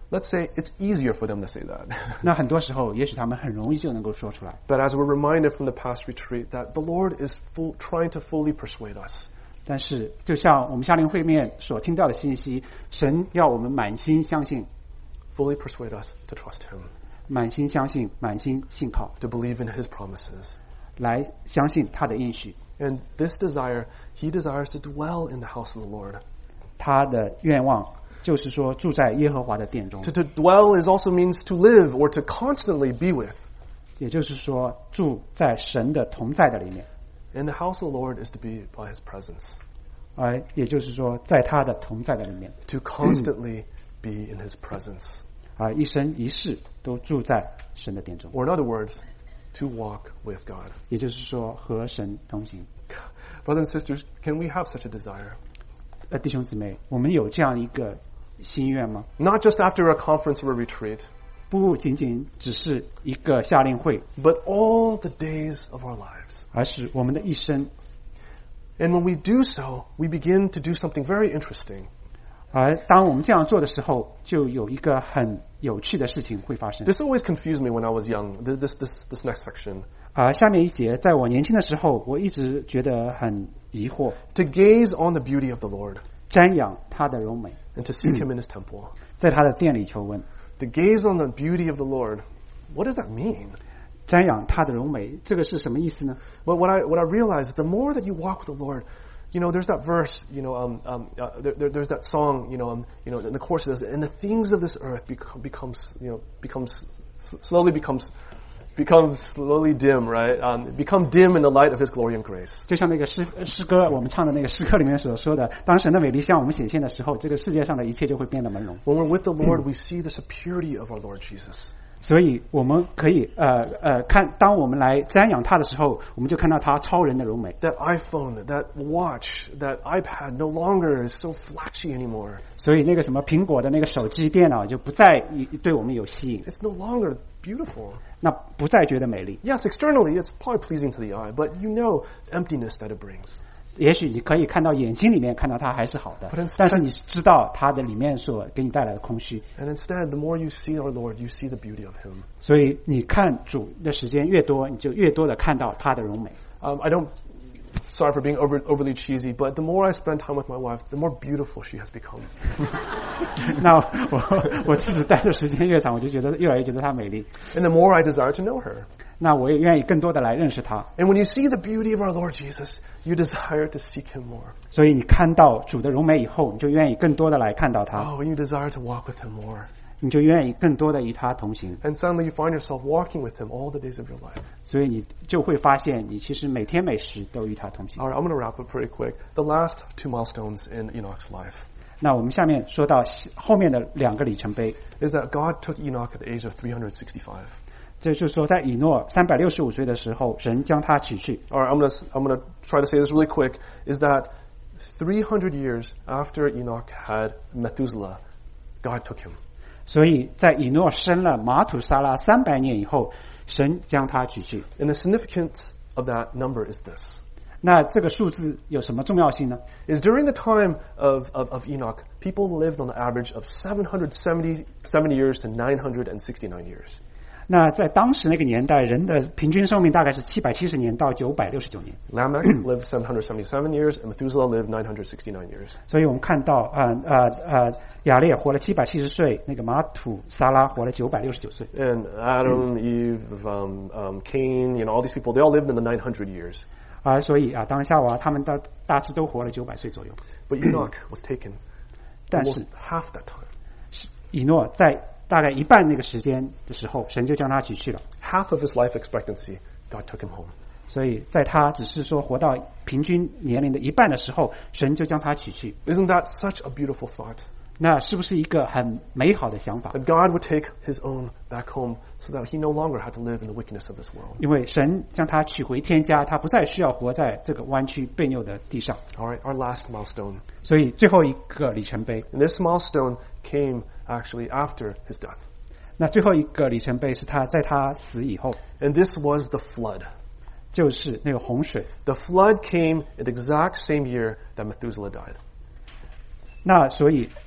let's say it's easier for them to say that.
那很多时候，也许他们很容易就能够说出来。
But as we're reminded from the past retreat that the Lord is trying to fully persuade us.
但是，就像我们夏令会面所听到的信息，神要我们满心相信，
fully persuade us to trust Him,
满心相信，满心信靠，
to believe in His promises.
来相信他的应许。
And this desire, He desires to dwell in the house of the Lord.
他的愿望就是说，住在耶和华的殿中。
To dwell is also means to live or to constantly be with.
也就是说，住在神的同在的里面。
And the house of the Lord is to be by His presence.
也就是说，在他的同在的里面。
To constantly be in His presence.
一生一世都住在神的殿中。
Or in other words, to walk with God.
也就是说，和神同行。
Brothers and sisters, can we have such a desire?
弟兄姊妹，我们有这样一个心愿吗？
Not just after a conference or a retreat,
不仅仅只是一个夏令会，
but all the days of our lives.
而是我们的一生。
And when we do so, we begin to do something very interesting.
而当我们这样做的时候，就有一个很有趣的事情会发生。
This always confused me when I was young, this next section.
下面一节，在我年轻的时候，我一直觉得很疑惑。
To gaze on the beauty of the Lord.
瞻仰他的荣美，
And to seek Him in His temple.
在他的殿里求问。
To gaze on the beauty of the Lord. What does that mean?
瞻仰他的荣美，这个是什么意思呢？
But what I realized is the more that you walk with the Lord, there's that verse, there's that song, and the chorus says, and the things of this earth becomes slowly dim, right? Become dim in the light of His glory and grace.
就像那个诗歌，我们唱的那个诗歌里面所说的，当神的美丽向我们显现的时候，这个世界上的一切就会变得朦胧。
When we're with the Lord, we see the superiority of our Lord Jesus.
所以我们可以看，当我们来瞻仰他的时候，我们就看到他超人的荣美。
That iPhone, that watch, that iPad no longer is so flashy anymore.
所以那个什么苹果的那个手机、电脑就不再对我们有吸引。
It's no longer beautiful.
那不再觉得美丽。
Yes, externally it's probably pleasing to the eye, but emptiness that it brings.
也许你可以看到眼睛里面看到它还是好的，但是你知道它的里面所给你带来的空虚。
And instead, the more you see our Lord, you see the beauty of Him.
所以你看主的时间越多，你就越多的看到他的荣美。
Sorry for being overly cheesy, but the more I spend time with my wife, the more beautiful she has become.
那我妻子待的时间越长，我就觉得越来越觉得她美丽。
And the more I desire to know her.
那我也愿意更多的来认识她。
And when you see the beauty of our Lord Jesus, you desire to seek Him more.
所以你看到主的荣美以后，你就愿意更多的来看到他，
Oh, and you desire to walk with Him more.
你就愿意更多的与他同行。
And suddenly you find yourself walking with Him all the days of your life.
所以你就会发现，你其实每天每时都与他同行。
All right, I'm going to wrap up pretty quick. The last 2 milestones in Enoch's life
那我们下面说到后面的2个里程碑，
is that God took Enoch at the age of 365.
这就是说，在以诺365岁的时候，神将他取去。
All right, I'm going to try to say this really quick. Is that 300 years after Enoch had Methuselah, God took him.
所以在以诺生了马土撒拉300年以后，神将他取去。
And the significance of that number is this.
那这个数字有什么重要性呢？
Is during the time of Enoch, people lived on the average of 770 years to 969 years.
那在当时那个年代，人的平均寿命大概是770年到969年。
Lamech lived 777 years, and Methuselah lived 969 years.
所以我们看到，亚列活了770岁，那个马土撒拉活了969岁。
And Adam, Eve, Cain, all these people, they all lived in the 900 years.
所以当夏娃他们大致都活了900岁左右。
But Enoch was taken
但
almost
是
half that time.
以诺在大概一半那个时间的时候，神就将他取去了。
Half of his life expectancy, God took him home.
所以在他只是说活到平均年龄的一半的时候，神就将他取去。
Isn't that such a beautiful thought?
那是不是一个很美好的想法？
That God would take his own back home so that he no longer had to live in the wickedness of this world.
因为神将他取回天家，他不再需要活在这个弯曲悖拗的地上。
All right, our last milestone.
所以最后一个里程碑，
And this milestone came actually after his death.
那最后一个里程碑是他在他死以后，
And this was the flood.
就是那个洪水。
The flood came at the exact same year that Methuselah died.
那所以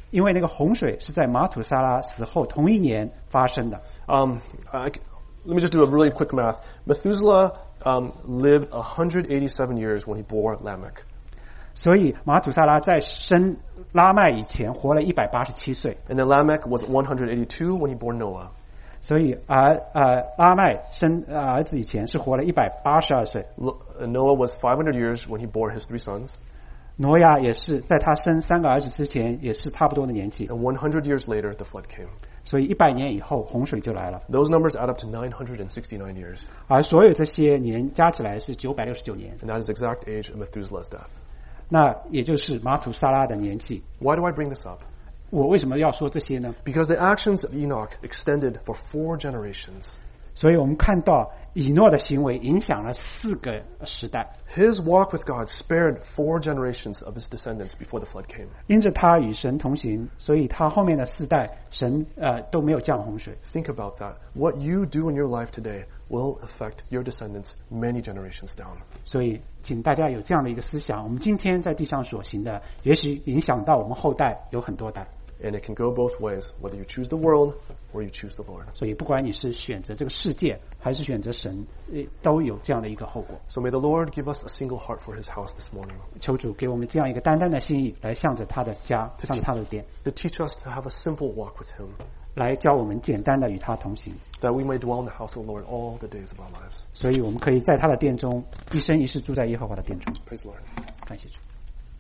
因为那个洪水是在马土撒拉死后同一年发生的。
Let me just do a really quick math. Methuselah lived 187 years when he bore Lamech.
所以马土撒拉在生拉麦以前活了187岁。
And then Lamech was 182 when he bore Noah.
所以拉麦生儿子以前是活了182岁。
Noah was 500 years when he bore his 3 sons.
挪亚也是在他生3个儿子之前也是差不多的年纪。
And 100 years later, the flood came.
所以100年以后洪水就来了。
Those numbers add up to 969 years.
而所有这些年加起来是969年。
And that is the exact age of Methuselah's death.
那也就是马土撒拉的年纪。
Why do I bring this up?
我为什么要说这些呢？
Because the actions of Enoch extended for 4 generations.
所以我们看到以诺的行为影响了4个时代。
His walk with God spared 4 generations of his descendants before the flood came.
因着他与神同行，所以他后面的4代神都没有降洪水。
Think about that. What you do in your life today will affect your descendants many generations down.
所以请大家有这样的一个思想，我们今天在地上所行的，也许影响到我们后代有很多代。
And it can go both ways, whether you choose the world or you choose the Lord.
所以不管你是选择这个世界还是选择神，都有这样的一个后果。
So may the Lord give us a single heart for his house this morning.
求主给我们这样一个单单的心意，来向着他的家，向着他的殿，
To teach us to have a simple walk with him,
来教我们简单的与他同行。
that we may dwell in the house of the Lord all the days of our lives.
所以我们可以在他的殿中一生一世住在耶和华的殿中。
Praise the Lord.
感谢主。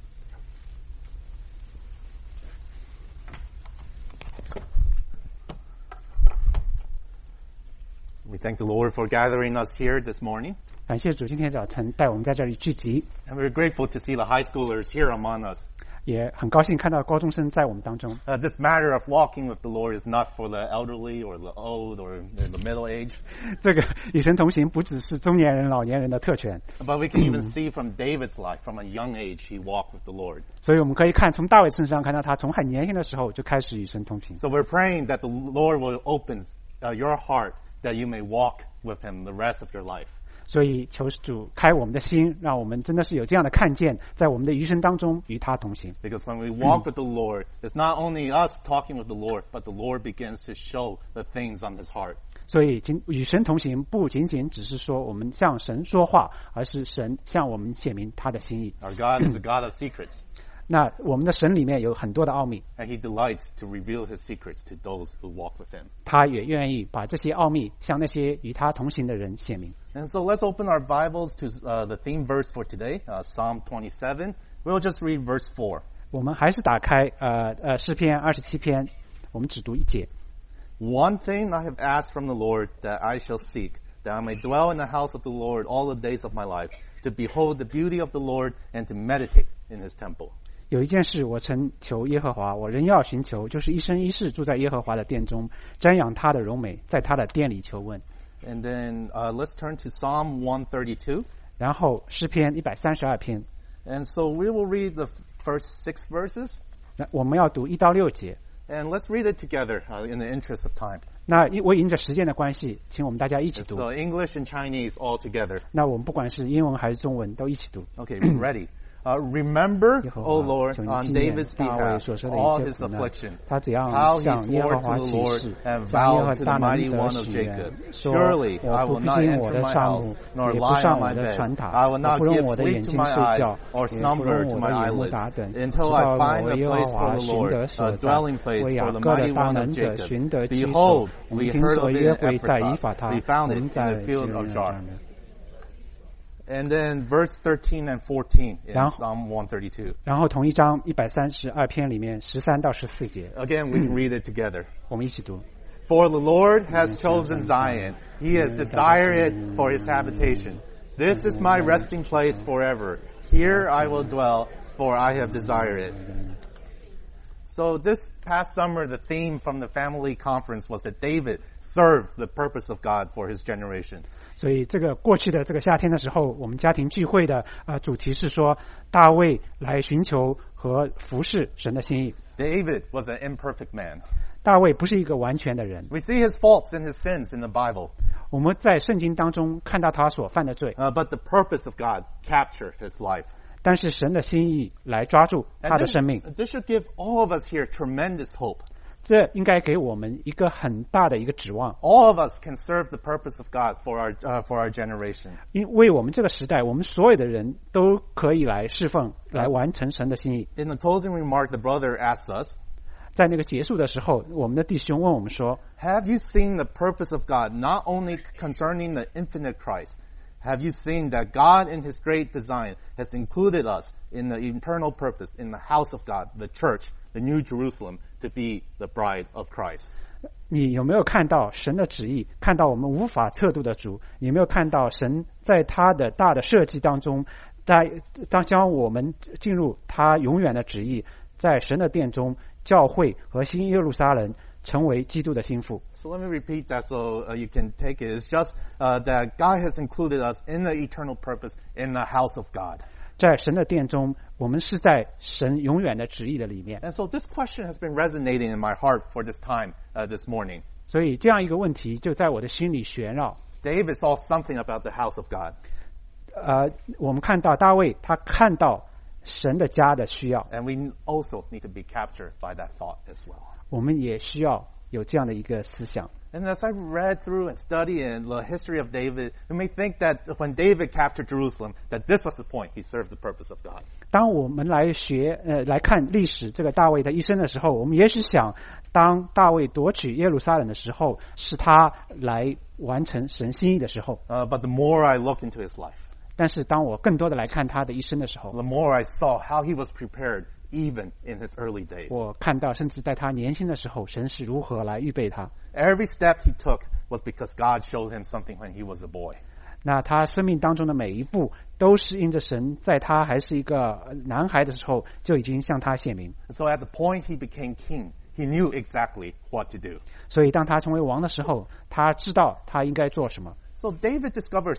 We thank the Lord for gathering us here this morning.
感谢主今天早晨带我们在这里聚集，
And we're grateful to see the high schoolers here among us.
也很高兴看到高中生在我们当中。
This matter of walking with the Lord is not for the elderly or the old or the middle age.
这个与神同行不只是中年人、老年人的特权，
But we can even see from David's life, from a young age, he walked with the Lord.
所以我们可以看从大卫身上看到他从很年轻的时候就开始与神同行。
So we're praying that the Lord will open your heart that you may walk with him the rest of your life.
所以求主开我们的心，让我们真的是有这样的看见，在我们的余生当中与他同行。
Because when we walk with the Lord, it's not only us talking with the Lord, but the Lord begins to show the things on his heart.
所以与神同行不仅仅只是说我们向神说话，而是神向我们显明他的心意。
Our God is a God of secrets.
那我们的神里面有很多的奥秘，
And he delights to reveal his secrets to those who walk with him.
他也愿意把这些奥秘向那些与他同行的人显明。
And so let's open our Bibles to the theme verse for today, Psalm 27. We'll just read verse 4.
我们还是打开诗篇27篇，我们只读1节。
One thing I have asked from the Lord that I shall seek, that I may dwell in the house of the Lord all the days of my life, to behold the beauty of the Lord and to meditate in his temple.
有一件事我曾求耶和华，我仍要寻求，就是一生一世住在耶和华的殿中，瞻仰他的荣美，在他的殿里求问。
And then let's turn to Psalm 132.
然后诗篇132篇，
And so we will read the first 6 verses.
我们要读1到6节。
And let's read it together in the interest of time.
那我因着时间的关系，请我们大家一起读。
So English and Chinese all together.
那我们不管是英文还是中文，都一起读。
Okay, ready. Remember,
耶和
O
华，
Lord,
求你
on
纪念
David's
大卫
behalf,
所受的
all
一
his
切苦难
affliction,
他怎样
how he
向耶和
swore
华
to the
起
Lord
誓，
and
向耶
vowed
和
to
大
the
能
mighty
者
one
许
of
愿
Jacob.
说
Surely
我
I
不
will
不
not
进我
enter
的
my
帐
house,
幕，
nor
也不
lie
上
on
我
my
的
bed.
船塔，
I will
我
not
不用
give
我的
sleep
眼
to
睛
my
睡
eyes
觉，
or
也不
slumber
用
to
我
my
的眼目
eyelids,
打盹，直
until I
到
find
我
a
耶和
place
华
for the
寻
Lord,
得所
a
在，
dwelling place
为
for
雅
the
各的
mighty
大
one
能
of
者
Jacob.
寻得居所。
Behold,
我们
we
听
heard
说
of it
约
in
柜在以
Ephrathah.
法他，
We found
我
it
们
in
在
the field
基
of
列
Jar.
上面。
And then verse 13 and 14 in
然后
Psalm 132.
然后同一章132篇里面13到14节，
Again, we can read it together.
我们一起读。
For the Lord has chosen Zion. He has desired it for his habitation. This is my resting place forever. Here I will dwell, for I have desired it. So this past summer, the theme from the family conference was that David served the purpose of God for his generation.
所以这个过去的这个夏天的时候，我们家庭聚会的主题是说大卫来寻求和服侍神的心意。
David was an imperfect man.
大卫不是一个完全的人，
We see his faults and his sins in the Bible.
我们在圣经当中看到他所犯的罪，
But the purpose of God captured his life.
但是神的心意来抓住他的生命。
This should give all of us here tremendous hope.
这应该给我们一个很大的一个指望。
All of us can serve the purpose of God for our generation.
因为我们这个时代，我们所有的人都可以来侍奉，来完成神的心意。
In the closing remark, the brother asks us,
在那个结束的时候，我们的弟兄问我们说
have you seen the purpose of God, not only concerning the infinite Christ? Have you seen that God in His great design has included us in the eternal purpose in the house of God, the church, the New Jerusalem, to be the bride of Christ?
你有没有看到神的旨意，看到我们无法测度的主？你有没有看到神在他的大的设计当中，当将我们进入他永远的旨意，在神的殿中，教会和新耶路撒冷成为基督的心腹。
So let me repeat that so you can take it. It's just that God has included us in the eternal purpose in the house of God.
在神的殿中，我们是在神永远的旨意的里面。
And so this question has been resonating in my heart for this time, this morning.
所以这样一个问题就在我的心里旋绕。
David saw something about the house of God.
我们看到大卫，他看到神的家的需要，
And we also need to be captured by that thought as well.
我们也需要有这样的一个思想。
And as I read through and study in the history of David, you may think that when David captured Jerusalem, that this was the point. He served the purpose of God.
当我们来来看历史这个大卫的一生的时候，我们也许想，当大卫夺取耶路撒冷的时候，是他来完成神心意的时候。
But the more I look into his life,
但是当我更多的来看他的一生的时候，
the more I saw how he was prepared even in his early days.
我看到甚至在他年轻的时候，神是如何来预备他。
Every step he took was because God showed him something when he was a boy.
那他生命当中的每一步，都是因着神在他还是一个男孩的时候，就已经向他显明。
So at the point he became king, he knew exactly what to do.
所以当他成为王的时候，他知道他应该做什么。
So David discovered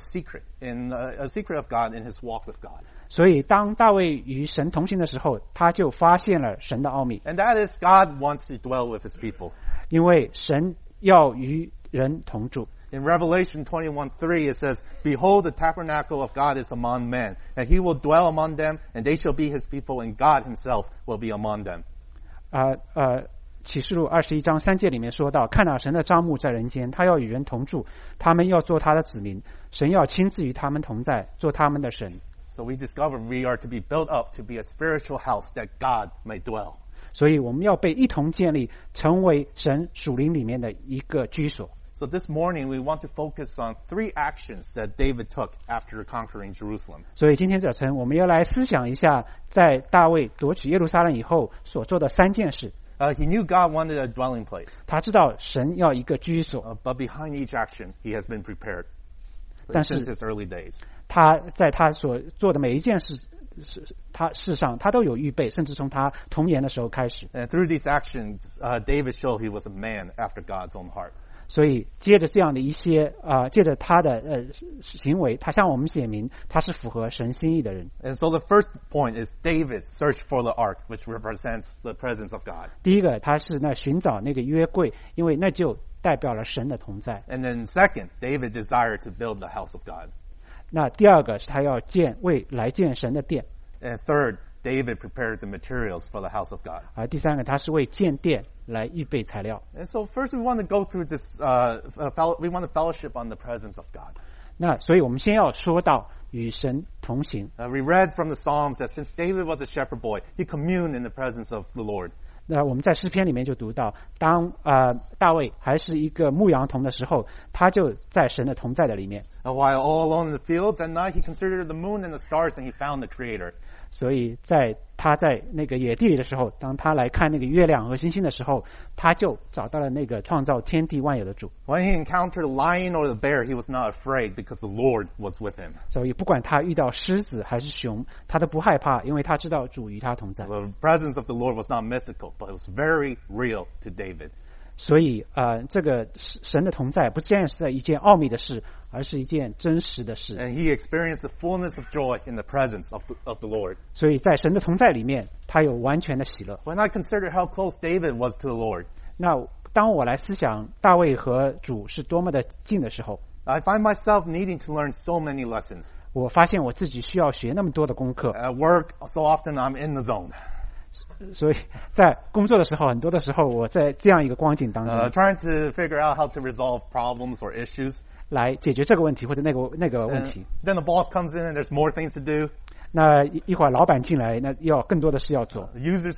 a secret of God in his walk with God.
所以当大卫与神同行的时候，他就发现了神的奥秘。
And that is God wants to dwell with his people.
因为神要与人同住。
In Revelation 21:3 it says, Behold, the tabernacle of God is among men, and he will dwell among them, and they shall be his people, and God himself will be among them.
启示录21章3节里面说到，看到神的帐幕在人间，他要与人同住，他们要做他的子民，神要亲自与他们同在，做他们的神。
So we discover we are to be built up to be a spiritual house that God may dwell.
所以我们要被一同建立，成为神属灵里面的一个居所。
So this morning we want to focus on 3 actions that David took after conquering Jerusalem.
所以今天早晨我们要来思想一下，在大卫夺取耶路撒冷以后所做的3件事。
He knew God wanted a dwelling place.
他知道神要一个居所，
But behind each action, he has been prepared
但是
since his early days.
他在他所做的每一件事上，他都有预备，甚至从他童年的时候开始。
And through these actions, David showed he was a man after God's own heart.
所以接着这样的一些借着他的行为，他向我们显明他是符合神心意的人。
And so the first point is David's search for the ark, which represents the presence of God.
第一个，他是那寻找那个约柜，因为那就代表了神的同在。
And then second, David desired to build the house of God.
那第二个是他要来建神的殿。
And third, David prepared the materials for the house of God.
而第三个，他是为建殿来预备材料。
And so first we want to go through this, we want to fellowship on the presence of God.
那所以我们先要说到与神同行。
We read from the Psalms that since David was a shepherd boy, he communed in the presence of the Lord.
那我们在诗篇里面就读到，当大卫还是一个牧羊童的时候，他就在神的同在的里面。
While all alone in the fields at night, he considered the moon and the stars, and he found the Creator.
所以他在那个野地里的时候，当他来看那个月亮和星星的时候，他就找到了那个创造天地万有的主。
When he encountered the lion or the bear, he was not afraid because the Lord was with him.
所以不管他遇到狮子还是熊，他都不害怕，因为他知道主与他同在。
The presence of the Lord was not mystical, but it was very real to David.
所以这个神的同在不仅是一件奥秘的事，而是一件真实的事。
And he experienced the fullness of joy in the presence of the Lord.
所以在神的同在里面，他有完全的喜乐。
When I considered how close David was to the Lord,
那当我来思想大卫和主是多么的近的时候，
I find myself needing to learn so many lessons.
我发现我自己需要学那么多的功课。
At work, so often I'm in the zone.
所以在工作的时候，很多的时候我在这样一个光景当中
，trying to figure out how to resolve problems or issues.
来解决这个问题或者那个问题。
Then the boss comes in and there's more things to do.
那一会儿老板进来，那要更多的事要做。
Users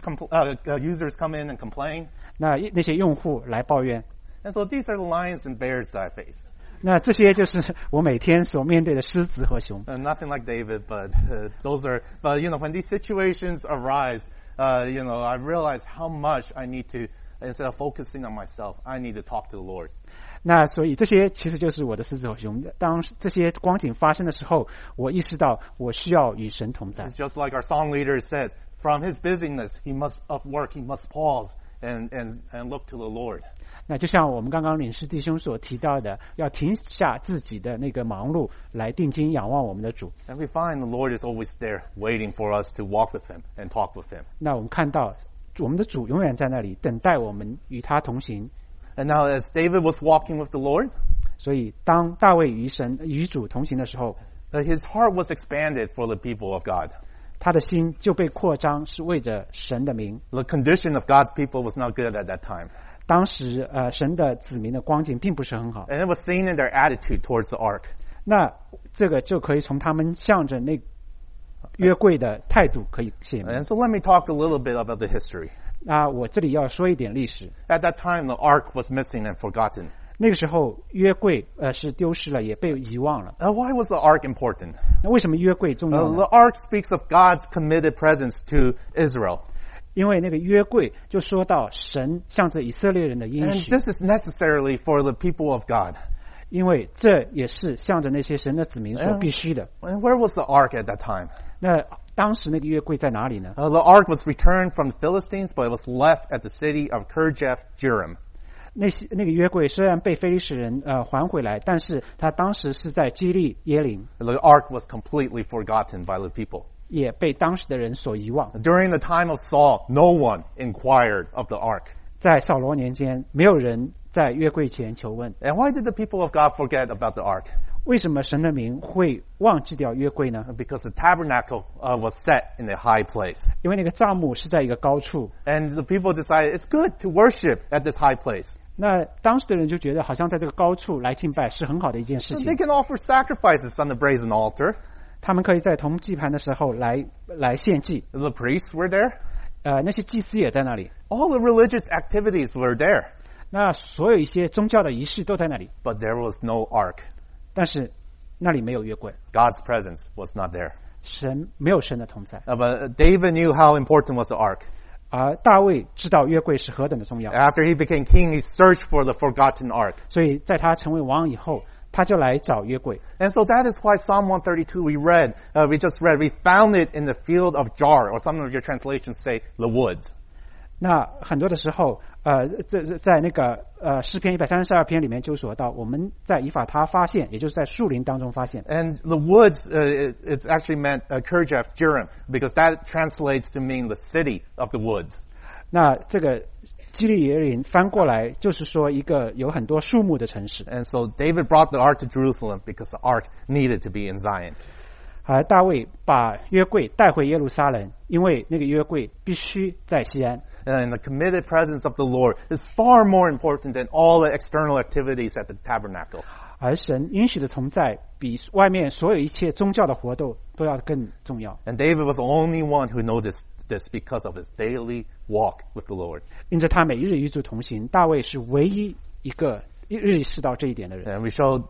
come in and complain.
那些用户来抱怨。
And so these are the lions and bears that I face.
那这些就是我每天所面对的狮子和熊。
Nothing like David, but those are. But when these situations arise, I realize how much I need to, instead of focusing on myself, I need to talk to the Lord.
那所以这些其实就是我的狮子和熊。当这些光景发生的时候，我意识到我需要与神同在。
It's just like our song leader said, from his busyness, of work, he must pause and look to the Lord.
那就像我们刚刚领事弟兄所提到的，要停下自己的那个忙碌，来定睛仰望我们的主。
And we find the Lord is always there, waiting for us to walk with Him and talk with Him.
那我们看到我们的主永远在那里，等待我们与他同行。
And now, as David was walking with the Lord,
所以当大卫与主同行的时候，
his heart was expanded for the people of God.
他的心就被扩张，是为着神的名。
The condition of God's people was not good at that time.
当时神的子民的光景并不是很好。
And it was seen in their attitude towards the ark.
那这个就可以从他们向着那约柜的态度可以显明。
And so let me talk a little bit about the history.
那我这里要说一点历史。
At that time, the ark was missing and forgotten.
那个时候约柜是丢失了，也被遗忘了。
Why was the ark important?
那为什么约柜重要呢？
The ark speaks of God's committed presence to Israel.
因为那个约柜就说到神向着以色列人的应
And
许，
this is necessarily for the people of God.
因为这也是向着那些神的子民所必须的。
And where was the ark at that time?
那当时那个约柜在哪里呢？
The ark was returned from the Philistines, but it was left at the city of Kirjath-jearim.
那个约柜虽然被非利士人还回来，但是他当时是在基利耶林，
The ark was completely forgotten by the people.
也被当时的人所遗忘。
During the time of Saul, no one inquired of the ark.
在扫罗年间，没有人在约柜前求问。
And why did the people of God forget about the ark?
为什么神的名会忘记掉约柜呢？
Because the tabernacle was set in a high place.
因为那个帐幕是在一个高处，
And the people decided it's good to worship at this high place.
那当时的人就觉得好像在这个高处来敬拜是很好的一件事
They
情。
can offer sacrifices on the brazen altar.
他们可以在铜祭盘的时候来献祭，
The priests were there.
那些祭司也在那里，
All the religious activities were there.
那所有一些宗教的仪式都在那里，
But there was no ark.
但是那里没有约柜，
God's presence was not there.
没有神的同在。
But David knew how important was the ark.
而大卫知道约柜是何等的重要，
After he became king, he searched for the forgotten ark.
所以在他成为王以后，他就来找约柜。
And so that is why Psalm 132 we just read, we found it in the field of Jar, or some of your translations say the woods.
那很多的时候，在那个诗篇132篇里面就说到，我们在以法他发现，也就是在树林当中发现。
And the woods, it's actually meant Kirjath-jearim, because that translates to mean the city of the woods.
那这个基利耶林翻过来就是说一个有很多树木的城市。
And so David brought the ark to Jerusalem because the ark needed to be in Zion.
而大卫把约柜带回耶路撒冷，因为那个约柜必须在西安。
And the committed presence of the Lord is far more important than all the external activities at the tabernacle.
而神应许的同在，比外面所有一切宗教的活动都要更重要。
And David was the only one who noticed this because of his daily walk with the Lord.
因着他每日与主同行，大卫是唯一一个意识到这一点的人。
And we showed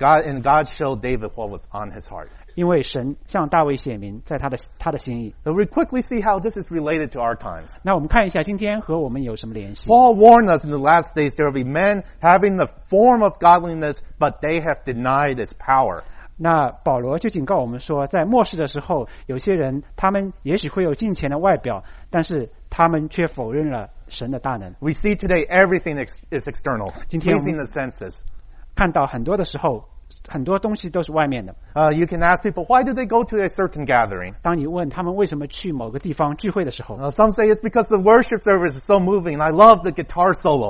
God showed David what was on his heart.
因为神向大卫显明在他的心意。
And we quickly see how this is related to our times.
那我们看一下今天和我们有什么联系。
Paul warned us in the last days there will be men having the form of godliness, but they have denied its power.
那保罗就警告我们说，在末世的时候，有些人他们也许会有敬虔的外表，但是他们却否认了神的大能。
We see today everything is external,
今天我们
pleasing the senses.
看到很多的时候，很多东西都是外面的。
You can ask people, why do they go to a certain gathering?
当你问他们为什么去某个地方聚会的时候，
Some say it's because the worship service is so moving. I love the guitar solo.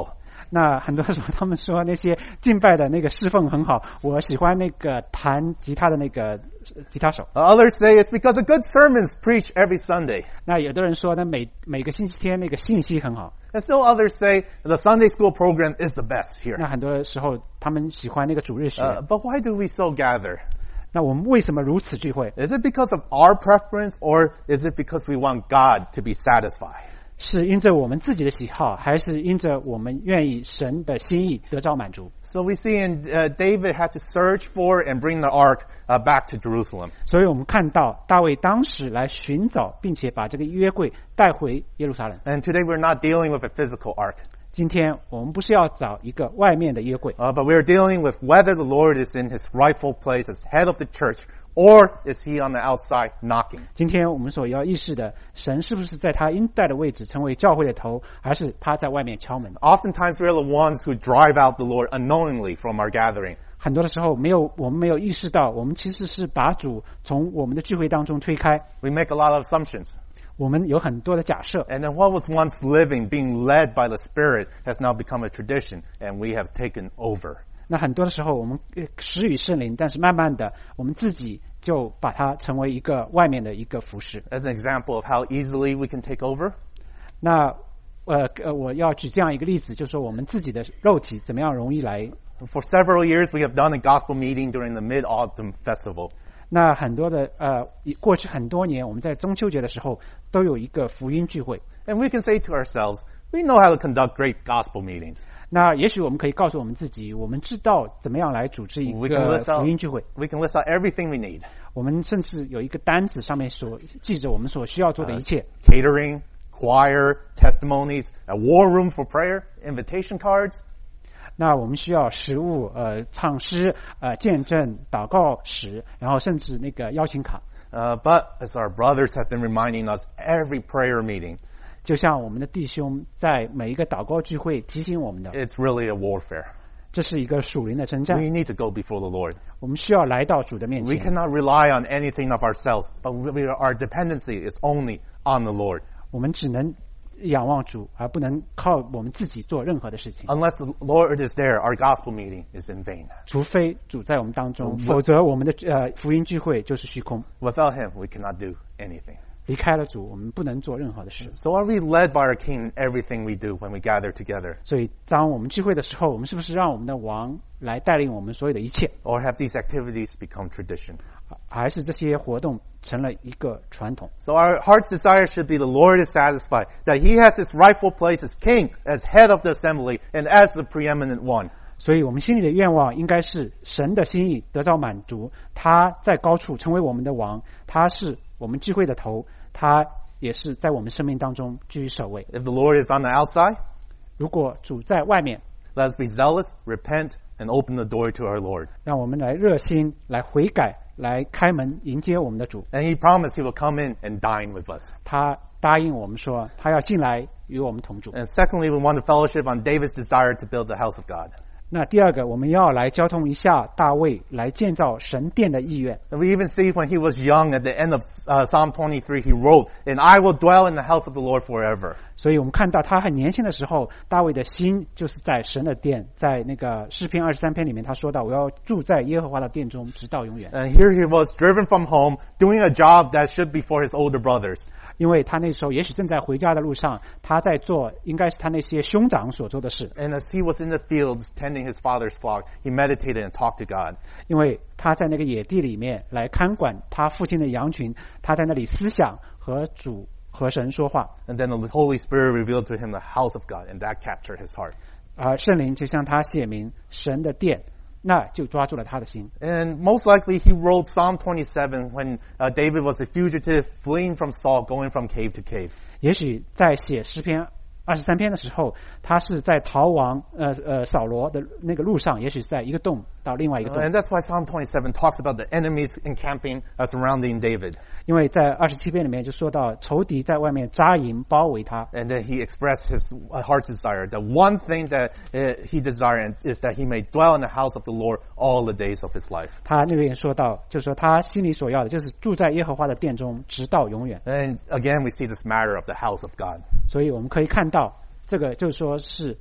那很多时候他们说那些敬拜的那个侍奉很好，我喜欢那个弹吉他的那个吉他手。
Others say it's because of good sermons preached every Sunday.
那有的人说呢，每个星期天那个信息很好。
And still others say the Sunday school program is the best here.
那很多时候他们喜欢那个主日学。
But why do we so gather?
那我们为什么如此聚会？
Is it because of our preference, or is it because we want God to be satisfied?
是因着我们自己的喜好，还是因着我们愿意神的心意得到满足？
So we see David had to search for and bring the ark back to Jerusalem.
所以我们看到大卫当时来寻找，并且把这个约柜带回耶路撒冷。
And today we're not dealing with a physical ark.
今天我们不是要找一个外面的约柜，
But we're dealing with whether the Lord is in his rightful place as head of the church, or is he on the outside knocking?
今天我们所要意识的，神是不是在他应带的位置成为教会的头，还是他在外面敲门？
Oftentimes we're the ones who drive out the Lord unknowingly from our gathering.
很多的时候我们没有意识到，我们其实是把主从我们的聚会当中推开。
We make a lot of assumptions.
我们有很多的假设，
And then what was once living, being led by the Spirit, has now become a tradition, and we have taken over.
那很多的时候我们始于圣灵，但是慢慢的我们自己就把它成为一个外面的一个服饰。
As an example of how easily we can take over,
那我要举这样一个例子，就是说我们自己的肉体怎么样容易来。
for several years we have done a gospel meeting during the Mid-Autumn Festival.
那很多的过去很多年，我们在中秋节的时候都有一个福音聚会。
And we can say to ourselves, we know how to conduct great gospel meetings.
那也许我们可以告诉我们自己，我们知道怎么样来组织一个福音聚会。
We can list out everything we need.
我们甚至有一个单子，上面所记着我们所需要做的一切。
Catering, choir, testimonies, a war room for prayer, invitation cards.
那我们需要食物、唱诗、见证、祷告时，然后甚至那个邀请卡。
But as our brothers have been reminding us, every prayer meeting,
就像我们的弟兄在每一个祷告聚会提醒我们的，
it's really a warfare.
这是一个属灵的征战。
We need to go before the Lord.
我们需要来到主的面
We
前。
cannot rely on anything of ourselves, but our dependency is only on the Lord.
我们只能仰望主，而不能靠我们自己做任何的事情。
Unless the Lord is there, our gospel meeting is in vain.
除非主在我们当中，否则我们的福音聚会就是虚空。
Without Him, we cannot do anything.
离开了主，我们不能做任何的事。
So are we led by our King in everything we do when we gather together?
所以，当我们聚会的时候，我们是不是让我们的王来带领我们所有的一切？
Or have these activities become tradition?
还是这些活动成了一个传统？
So our heart's desire should be the Lord is satisfied, that He has His rightful place as King, as head of the assembly, and as the preeminent one.
所以我们心里的愿望应该是神的心意得到满足，他在高处成为我们的王，他是我们聚会的头，他也是在我们生命当中居于首位。
If the Lord is on the outside,
如果主在外面，
let us be zealous, repent, and open the door to our Lord.
让我们来热心，来悔改，来开门迎接我们的主。
And He promised He will come in and dine with us.
他答应我们说，他要进来与我们同住。
And secondly, we want to fellowship on David's desire to build the house of God.
那第二个，我们要来交通一下大卫来建造神殿的意愿。
And we even see when he was young, at the end of Psalm 23, he wrote, "And I will dwell in the house of the Lord forever."
所以我们看到他很年轻的时候，大卫的心就是在神的殿，在那个诗篇23篇里面，他说到：“我要住在耶和华的殿中，直到永远。”
And here he was driven from home, doing a job that should be for his older brothers.
因为他那时候也许正在回家的路上，他在做应该是他那些兄长所做的事。
And as he was in the fields tending his father's flock, he meditated and talked to God.
因为他在那个野地里面来看管他父亲的羊群，他在那里思想和主和神说话。
And then the Holy Spirit revealed to him the house of God, and that captured his heart.
而圣灵就向他写明神的殿，那就抓住了他的心。
And most likely he wrote Psalm 27 when David was a fugitive fleeing from Saul, going from cave to cave.
也许在写诗篇23篇的时候，他是在逃亡扫罗的那个路上，也许是在一个洞到另外一个洞。
And that's why Psalm 27 talks about the enemies encamping surrounding David.
因为在27篇里面就说到仇敌在外面扎营包围他。
And then he expressed his heart's desire. The one thing that he desired is that he may dwell in the house of the Lord all the days of his life.
他那边说到，就是说他心里所要的就是住在耶和华的殿中，直到永远。
And again, we see this matter of the house of God.
所以我们可以看到，这个就是说是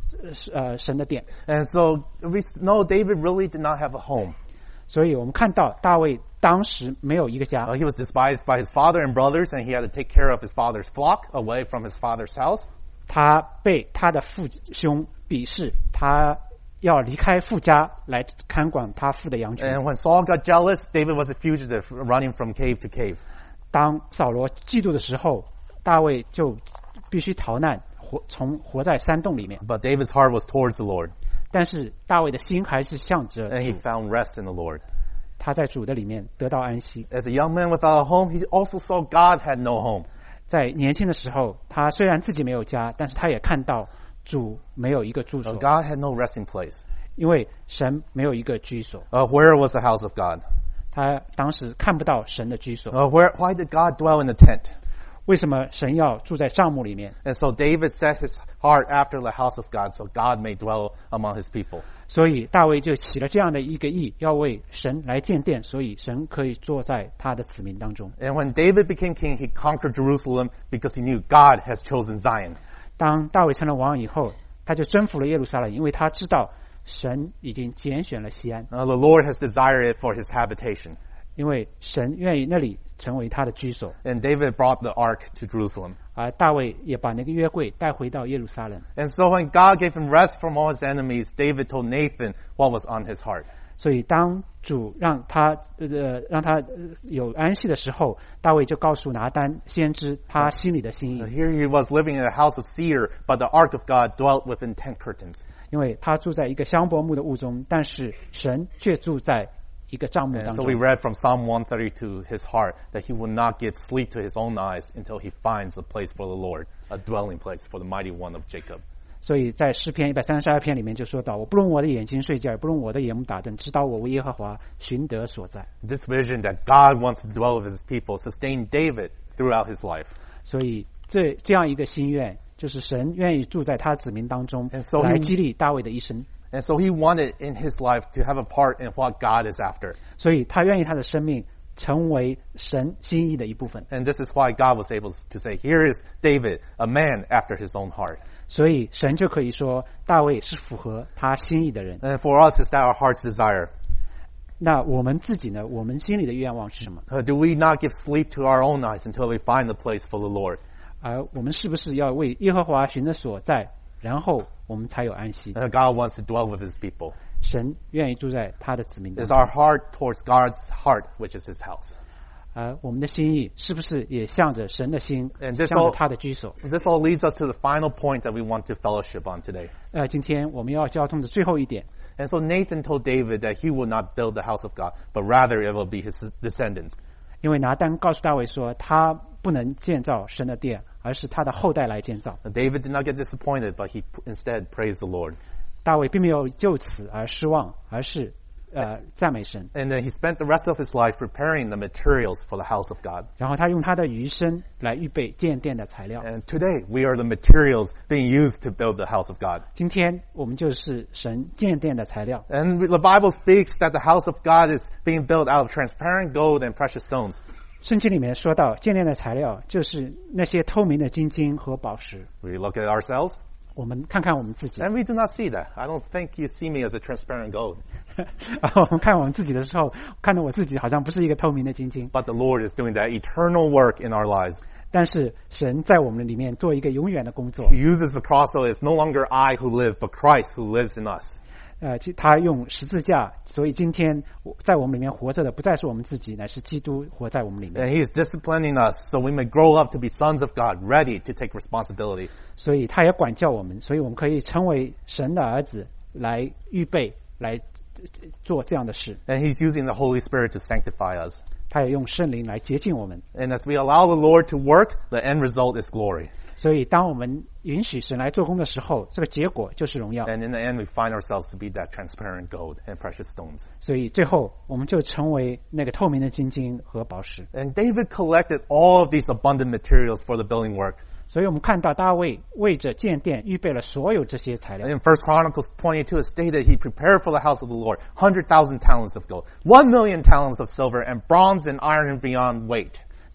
神的殿。
And so we know David really did not have a home.
所以我们看到大卫当时没有一个家，
He was despised by his father and brothers, and he had to take care of his father's flock away from his father's house.
他被他的父兄鄙视，他要离开父家来看管他父的羊群。
And when Saul got jealous, David was a fugitive running from cave to cave.
当扫罗嫉妒的时候，大卫就必须逃难，活在山洞里面。
But David's heart was towards the Lord,
但是大卫的心还是向着
and he
主，
found rest in the Lord.
他在主的里面得到安息。
As a young man without a home, he also saw God had no home.
在年轻的时候，他虽然自己没有家，但是他也看到主没有一个住所，
God had no resting place.
因为神没有一个居所。
Where was the house of God?
他当时看不到神的居所。
Why did God dwell in the tent?
为什么神要住在帐幕里面？
And so David set his heart after the house of God, so God may dwell among his people.
所以大卫就起了这样的一个意，要为神来建殿，所以神可以坐在他的子民当中。
And when David became king, he conquered Jerusalem because he knew God has chosen Zion.
当大卫成了王以后，他就征服了耶路撒冷，因为他知道神已经拣选了西安，
The Lord has desired it for his habitation.
因为神愿意那里成为他的居所。
And David brought the ark to Jerusalem.
而大卫也把那个约柜带回到耶路撒冷。
And so when God gave him rest from all his enemies, David told Nathan what was on his heart.
所以当主让他有安息的时候，大卫就告诉拿单先知他心里的心意。
Here he was living in a house of cedar, but the ark of God dwelt within tent curtains.
因为他住在一个香柏木的屋中，但是神却住在一个帐幕
And
当
so
中。
we read from Psalm 132, his heart, that he will not give sleep to his own eyes until he finds a place for the Lord, a dwelling place for the mighty one of Jacob.
所以在诗篇132篇里面就说到：“我不容我的眼睛睡觉，也不容我的眼目打盹，直到我为耶和华寻得所在。”
This vision that God wants to dwell with his people sustained David throughout his life.
所以这样一个心愿，就是神愿意住在他子民当中
And so，
来激励大卫的一生。
And so he wanted in his life to have a part in what God is after.
所以他愿意他的生命成为神心意的一部分。
And this is why God was able to say, here is David, a man after his own heart.
所以神就可以说，大卫是符合他心意的人。
And for us, is that our heart's desire?
那我们自己呢？我们心里的愿望是什么？
Do we not give sleep to our own eyes until we find the place for the Lord?
而我们是不是要为耶和华寻的所在，然后我们才有安息？
God wants to dwell with his people.
神愿意住在他的子民当
Is
中。
our heart towards God's heart, which is his house?
而我们的心意是不是也向着神的心，
And this
向着
all-
他的居所？
This all leads us to the final point that we want to fellowship on today.
今天我们要交通的最后一点，
And so Nathan told David that he will not build the house of God, but rather it will be his descendants.
因为拿单告诉大卫说，他不能建造神的殿，而是他的后代来建造。
David did not get disappointed, but he instead praised the Lord.
大卫并没有就此而失望，而是赞美神。
And then he spent the rest of his life preparing the materials for the house of God.
然后他用他的余生来预备建殿的材料。
And today we are the materials being used to build the house of God.
今天我们就是神建殿的材料。
And the Bible speaks that the house of God is being built out of transparent gold and precious stones.
圣经里面说到，建殿的材料就是那些透明的金晶和宝石。
We look at ourselves
我们看看我们自己，
and we do not see that. I don't think you see me as a transparent gold.
我们看我们自己的时候，看到我自己好像不是一个透明的金晶，
But the Lord is doing that eternal work in our lives.
但是神在我们里面做一个永远的工作。
He uses the cross so it's no longer I who live, but Christ who lives in us.
他用十字架，所以今天在我们里面活着的不再是我们自己，乃是基督活在我们里面。
And He is disciplining us so we may grow up to be sons of God, ready to take responsibility.
所以他也管教我们，所以我们可以成为神的儿子，来预备来做这样的事。
And He's using the Holy Spirit to sanctify us.
他也用圣灵来洁净我们。
And as we allow the Lord to work, the end result is glory.
所以当我们允许神来做工的时候，这个结果就是荣耀。
And in the end, we find ourselves to be that transparent gold and precious stones.
所以最后我们就成为那个透明的金晶和宝石。
And David collected all of these abundant materials for the building work.
所以我们看到大卫为着建殿预备了所有这些材料。
In 1 Chronicles 22, it stated he prepared for the house of the Lord 100,000 talents of gold, 1,000,000 talents of silver, and bronze and iron beyond weight.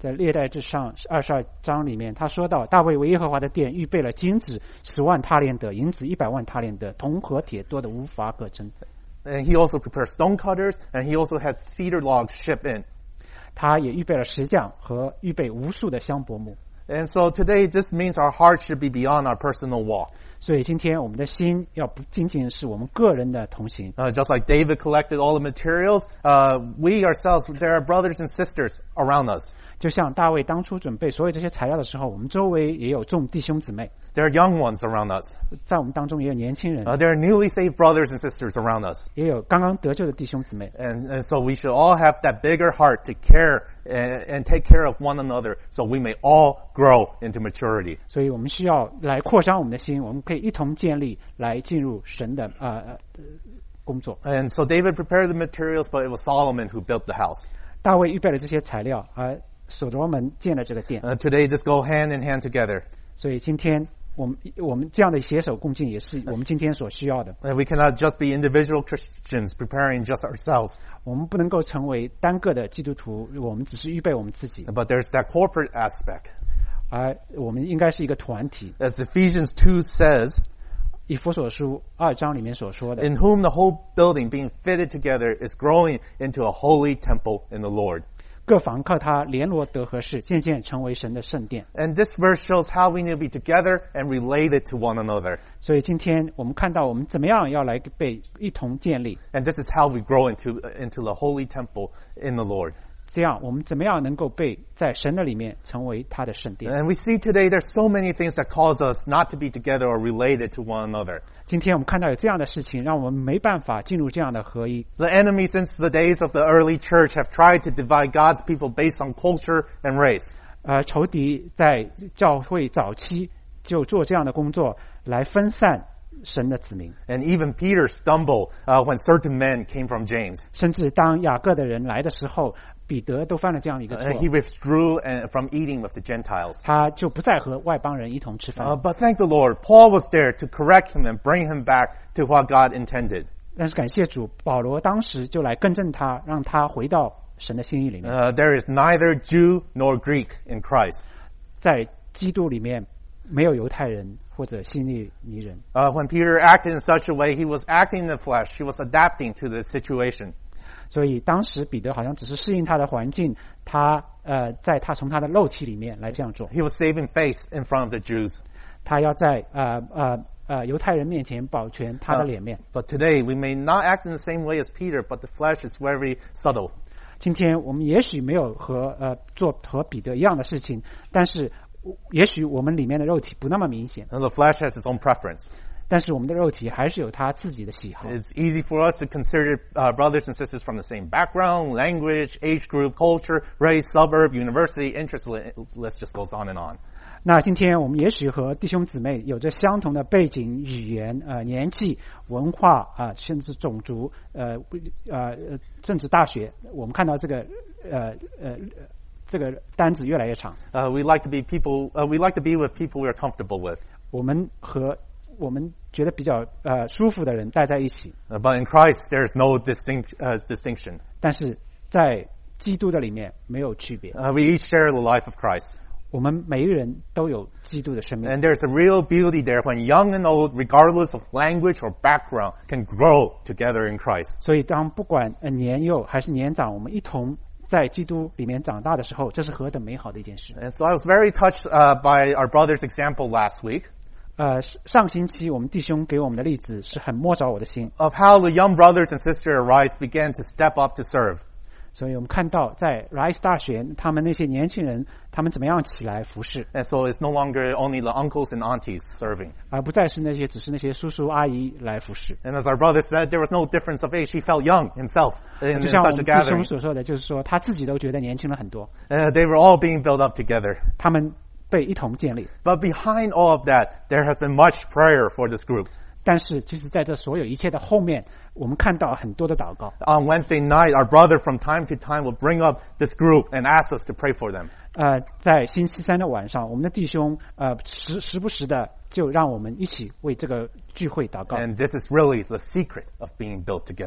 在历代志上22章里面，他说到大卫为耶和华的殿预备了金子10万塔连德，银子100万塔连德，铜和铁多的无法可称。
And he also prepared stone cutters, and he also had cedar logs shipped in.
他也预备了石匠和预备无数的香柏木。
And so today, this means our heart should be beyond our personal walk.
所以今天我们的心要不仅仅是我们个人的同行。
Just like David collected all the materials, we ourselves, there are brothers and sisters around us.
就像大卫当初准备所有这些材料的时候，我们周围也有众弟兄姊妹。
There are young ones around us.
在我们当中也有年轻人。
There are newly saved brothers and sisters around us.
也有刚刚得救的弟兄姊妹。
And so we should all have that bigger heart to care and take care of one another, so we may all grow into maturity.
所以我们需要来扩张我们的心，我们可以一同建立来进入神的工作。
And so David prepared the materials, but it was Solomon who built the house.
大卫预备了这些材料，而所罗门建了这个殿。
Today, just go hand in hand together.
所以今天我们这样的携手共进，也是我们今天所需要的。
We cannot just be individual Christians preparing just ourselves.
我们不能够成为单个的基督徒，我们只是预备我们自己。
But there's that corporate aspect.
而我们应该是一个团体。
As Ephesians 2 says,
以弗所书2章里面所说的
in whom the whole building being fitted together is growing into a holy temple in the Lord.
各房靠他联络得合适，渐渐成为神的圣殿。
And this verse shows how we need to be together and related to one another.
所以今天我们看到我们怎么样要来被一同建立。
And this is how we grow into the holy temple in the Lord.
这样我们怎么样能够被在神的里面成为他的圣殿。
And we see today there's so many things that cause us not to be together or related to one another.
今天我们看到有这样的事情，让我们没办法进入这样的合一。
The enemy since the days of the early church have tried to divide God's people based on culture and race.
仇敌在教会早期就做这样的工作，来分散神的子民。
And even Peter stumbled when certain men came from James.
甚至当雅各的人来的时候，彼得都犯了这样的一个错。
He withdrew from eating with the Gentiles.
他就不再和外邦人一同吃饭。
But thank the Lord, Paul was there to correct him and bring him back to what God intended.
但是感谢主，保罗当时就来更正他，让他回到神的心意里面。
There is neither Jew nor Greek in Christ.
在基督里面没有犹太人或者希利尼人。
When Peter acted in such a way, he was acting in the flesh. He was adapting to the situation.
所以当时彼得好像只是适应他的环境，他从他的肉体里面来这样做。
He was saving face in front of the Jews.
他要在犹太人面前保全他的脸面。
But today, we may not act in the same way as Peter, but the flesh is very subtle.
今天我们也许没有做和彼得一样的事情，但是也许我们里面的肉体不那么明显。
And the flesh has its own preference.
但是我们的肉体还是有他自己的喜好。
It's easy for us to consider brothers and sisters from the same background, language, age group, culture, race, suburb, university, interest list just goes on and on.
那今天我们也许和弟兄姊妹有着相同的背景、语言、年纪、文化甚至种族、政治大学。我们看到这个单子越来越长。
We like to be with people we are comfortable with.
我们和我们觉得比较舒服的人待在一起。
But in Christ, there is no distinction.
但是在基督的里面没有区别。
We each share the life of Christ.
我们每一个人都有基督的生命。
And there's a real beauty there when young and old, regardless of language or background, can grow together in Christ.
所以当不管年幼还是年长，我们一同在基督里面长大的时候，这是何等美好的一件事。
And so I was very touched by our brother's example last week.
上星期我们弟兄给我们的例子是很摸着我的心。
Of how the young brothers and sisters at Rice began to step up to serve.
所以我们看到在 Rice 大学，他们那些年轻人，他们怎么样起来服侍。
And so it's no longer only the uncles and aunties serving.
而不再是只是那些叔叔阿姨来服侍。
And as our brother said, there was no difference of age. He felt young himself in
就像我
such
们
a
弟兄
gathering.
所说的，就是说他自己都觉得年轻了很多。
They were all being built up together.
他们被一同建立。
But behind all of that, there has been much prayer for this group.
但是其实在这所有一切的后面，我们看到很多的祷告。
On Wednesday night, our brother from time to time will bring up this group and ask us to pray for them.
在星期三的晚上，我们的弟兄时不时的就让我们一起为这个聚会祷告。
And this is really the secret of being built together.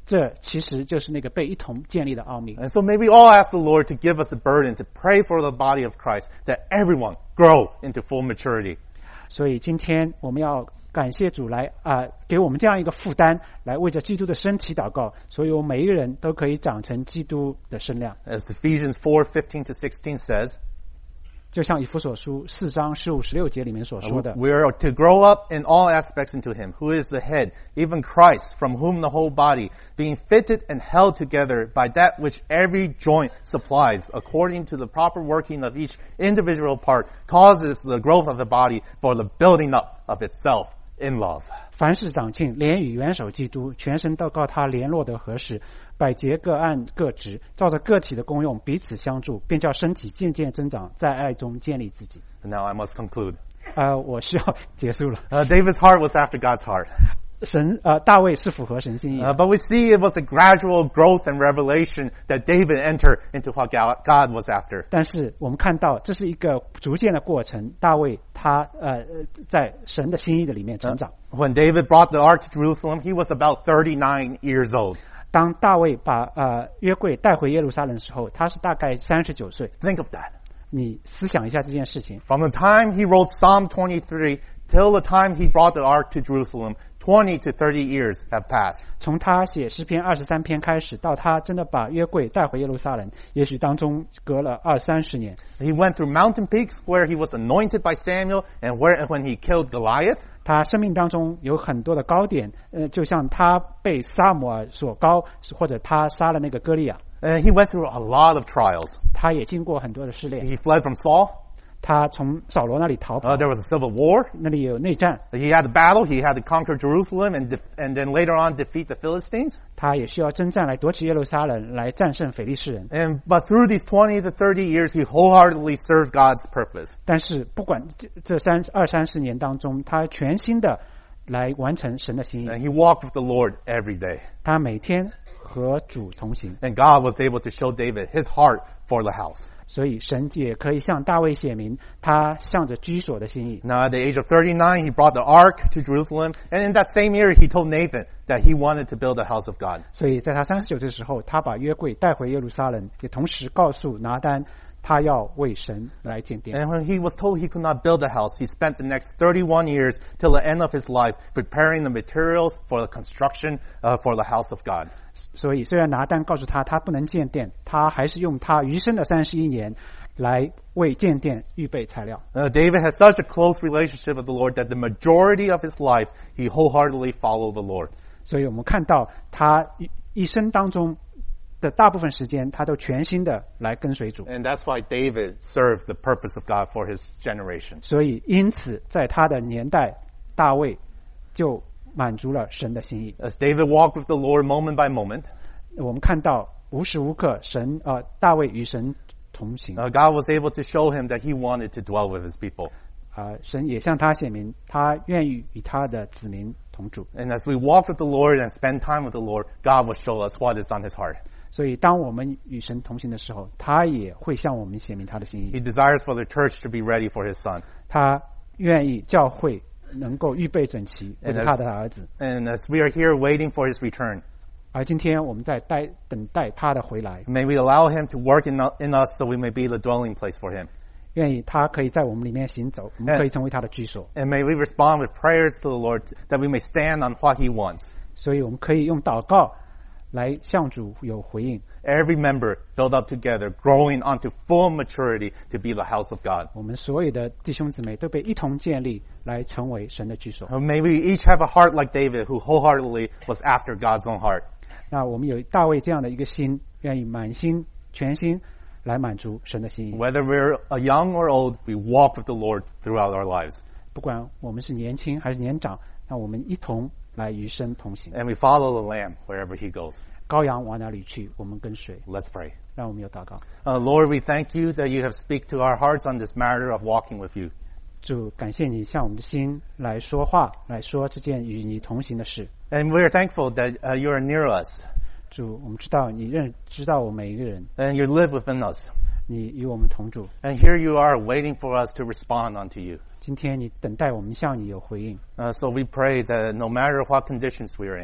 这其实就是那个被一同建立的奥秘。
And so may we all ask the Lord to give us a burden to pray for the body of Christ, that everyone grow into full maturity.
所以今天我们要感谢主来给我们这样一个负担，来为着基督的身体祷告，所以我们每一个人都可以长成基督的身量。
As Ephesians 4:15-16 says,
就像以弗所书4章15、16节里面所说的，
we are to grow up in all aspects into Him, who is the head, even Christ, from whom the whole body, being fitted and held together by that which every joint supplies, according to the proper working of each individual part, causes the growth of the body for the building up of itself in love.
凡事长进，连与元首基督，全身都靠他联络得合适，百节各按各职，照着个体的功用彼此相助，便叫身体渐渐增长，在爱中建立自己。
And now I must conclude.
我需要结束了。
David's heart was after God's heart.
大卫是符合神心意的，
But we see it was a gradual growth and revelation that David entered into what God was after.
但是我们看到这是一个逐渐的过程。大卫他在神的心意的里面成长。
When David brought the ark to Jerusalem, he was about 39 years old.
当大卫把约柜带回耶路撒冷的时候，他是大概39岁。
Think of that.
你思想一下这件事情。
From the time he wrote Psalm 23 till the time he brought the ark to Jerusalem, 20 to 30 years have passed.
从他写诗篇23篇开始，到他真的把约柜带回耶路撒冷，也许当中隔了20-30年。
He went through mountain peaks where he was anointed by Samuel and when he killed Goliath.
他生命当中有很多的高点，就像他被撒母耳所高，或者他杀了那个歌利亚。
And he went through a lot of trials.
他也经过很多的试炼。
He fled from Saul.
他从扫罗那里逃跑，
There was a civil war.
那里有内战。
He had a battle. He had to conquer Jerusalem and then later on defeat the Philistines.
他也需要征战来夺取耶路撒冷，来战胜腓利士人。
But through these 20 to 30 years, he wholeheartedly served God's purpose.
但是不管这20-30年当中，他全心的来完成神的心意。
And he walked with the Lord every day.
他每天和主同行。
And God was able to show David his heart for the house.
所以神也可以向大卫写明他向着居所的心意。
Now at the age of 39, he brought the ark to Jerusalem. And in that same year, he told Nathan that he wanted to build the house of God.
所以在他39岁的时候，他把约柜带回耶路撒冷，也同时告诉拿单，他要为神来建殿。
And when he was told he could not build the house, he spent the next 31 years till the end of his life preparing the materials for the construction for the house of God.
所以虽然拿单告诉他不能建殿，他还是用他余生的31年来为建殿预备材料。
David has such a close relationship with the Lord that the majority of his life he wholeheartedly followed the Lord.
所以我们看到他一生当中的大部分时间，他都全心的来跟随主。
And that's why David served the purpose of God for his generation.
所以因此在他的年代，大卫就满足了神的心意。
As David walked with the Lord moment by moment,
我们看到无时无刻大卫与神同行。
God was able to show him that he wanted to dwell with his people.
神也向他显明，他愿意与他的子民同住。
And as we walk with the Lord and spend time with the Lord, God will show us what is on his heart.
所以当我们与神同行的时候，他也会向我们显明他的心意。
He desires for the church to be ready for his son.
他愿意教会能够预备整齐，为他的儿子。
And as we are here waiting for his return,
而今天我们在等待他的回来，
may we allow him to work in us so we may be the dwelling place for him.
愿意他可以在我们里面行走，我们可以成为他的居所。
And may we respond with prayers to the Lord that we may stand on what he wants.
所以我们可以用祷告来向主有回应。
Every member build up together, growing onto full maturity to be the house of God.
我们所有的弟兄姊妹都被一同建立，来成为神的居所。
May we each have a heart like David, who wholeheartedly was after God's own heart.
那我们有大卫这样的一个心，愿意满心全心来满足神的心意。
Whether we're young or old, we walk with the Lord throughout our lives.
不管我们是年轻还是年长，那我们一同来与神同行。
And we follow the Lamb wherever he goes.
羔羊往哪里去，我们跟随。
Let's pray.
让我们有祷告。
Lord, we thank you that you have speak to our hearts on this matter of walking with you.
主，感谢你向我们的心来说话，来说这件与你同行的事。
And we are thankful that you are near us.
主，我们知道你知道我们每一个人，
And you live within us.
你与我们同住。
And here you are waiting for us to respond unto you.
今天你等待我们向你有回应，
So we pray that no matter what conditions we are in,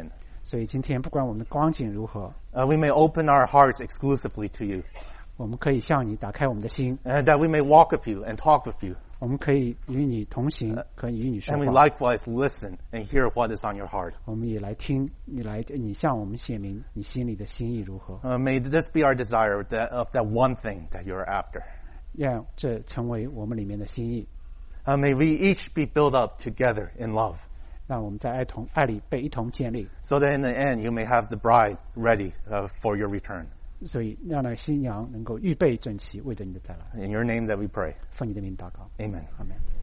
所以今天不管我们的光景如何，
we may open our hearts exclusively to you,
我们可以向你打开我们的心，
and that we may walk with you and talk with you,
我们可以与你同行，可以与你说
and we
话，
likewise listen and hear what is on your heart.
我们也来听你向我们显明你心里的心意如何，
May this be our desire of that one thing that you're after.
让这成为我们里面的心意，
May we each be built up together in love,
让我们在爱里被一同建立，
so that in the end you may have the bride ready for your return.
所以让那个新娘能够预备整齐，为着你的再来。
In your name that we pray.
奉你的名祷告，
Amen.
阿门。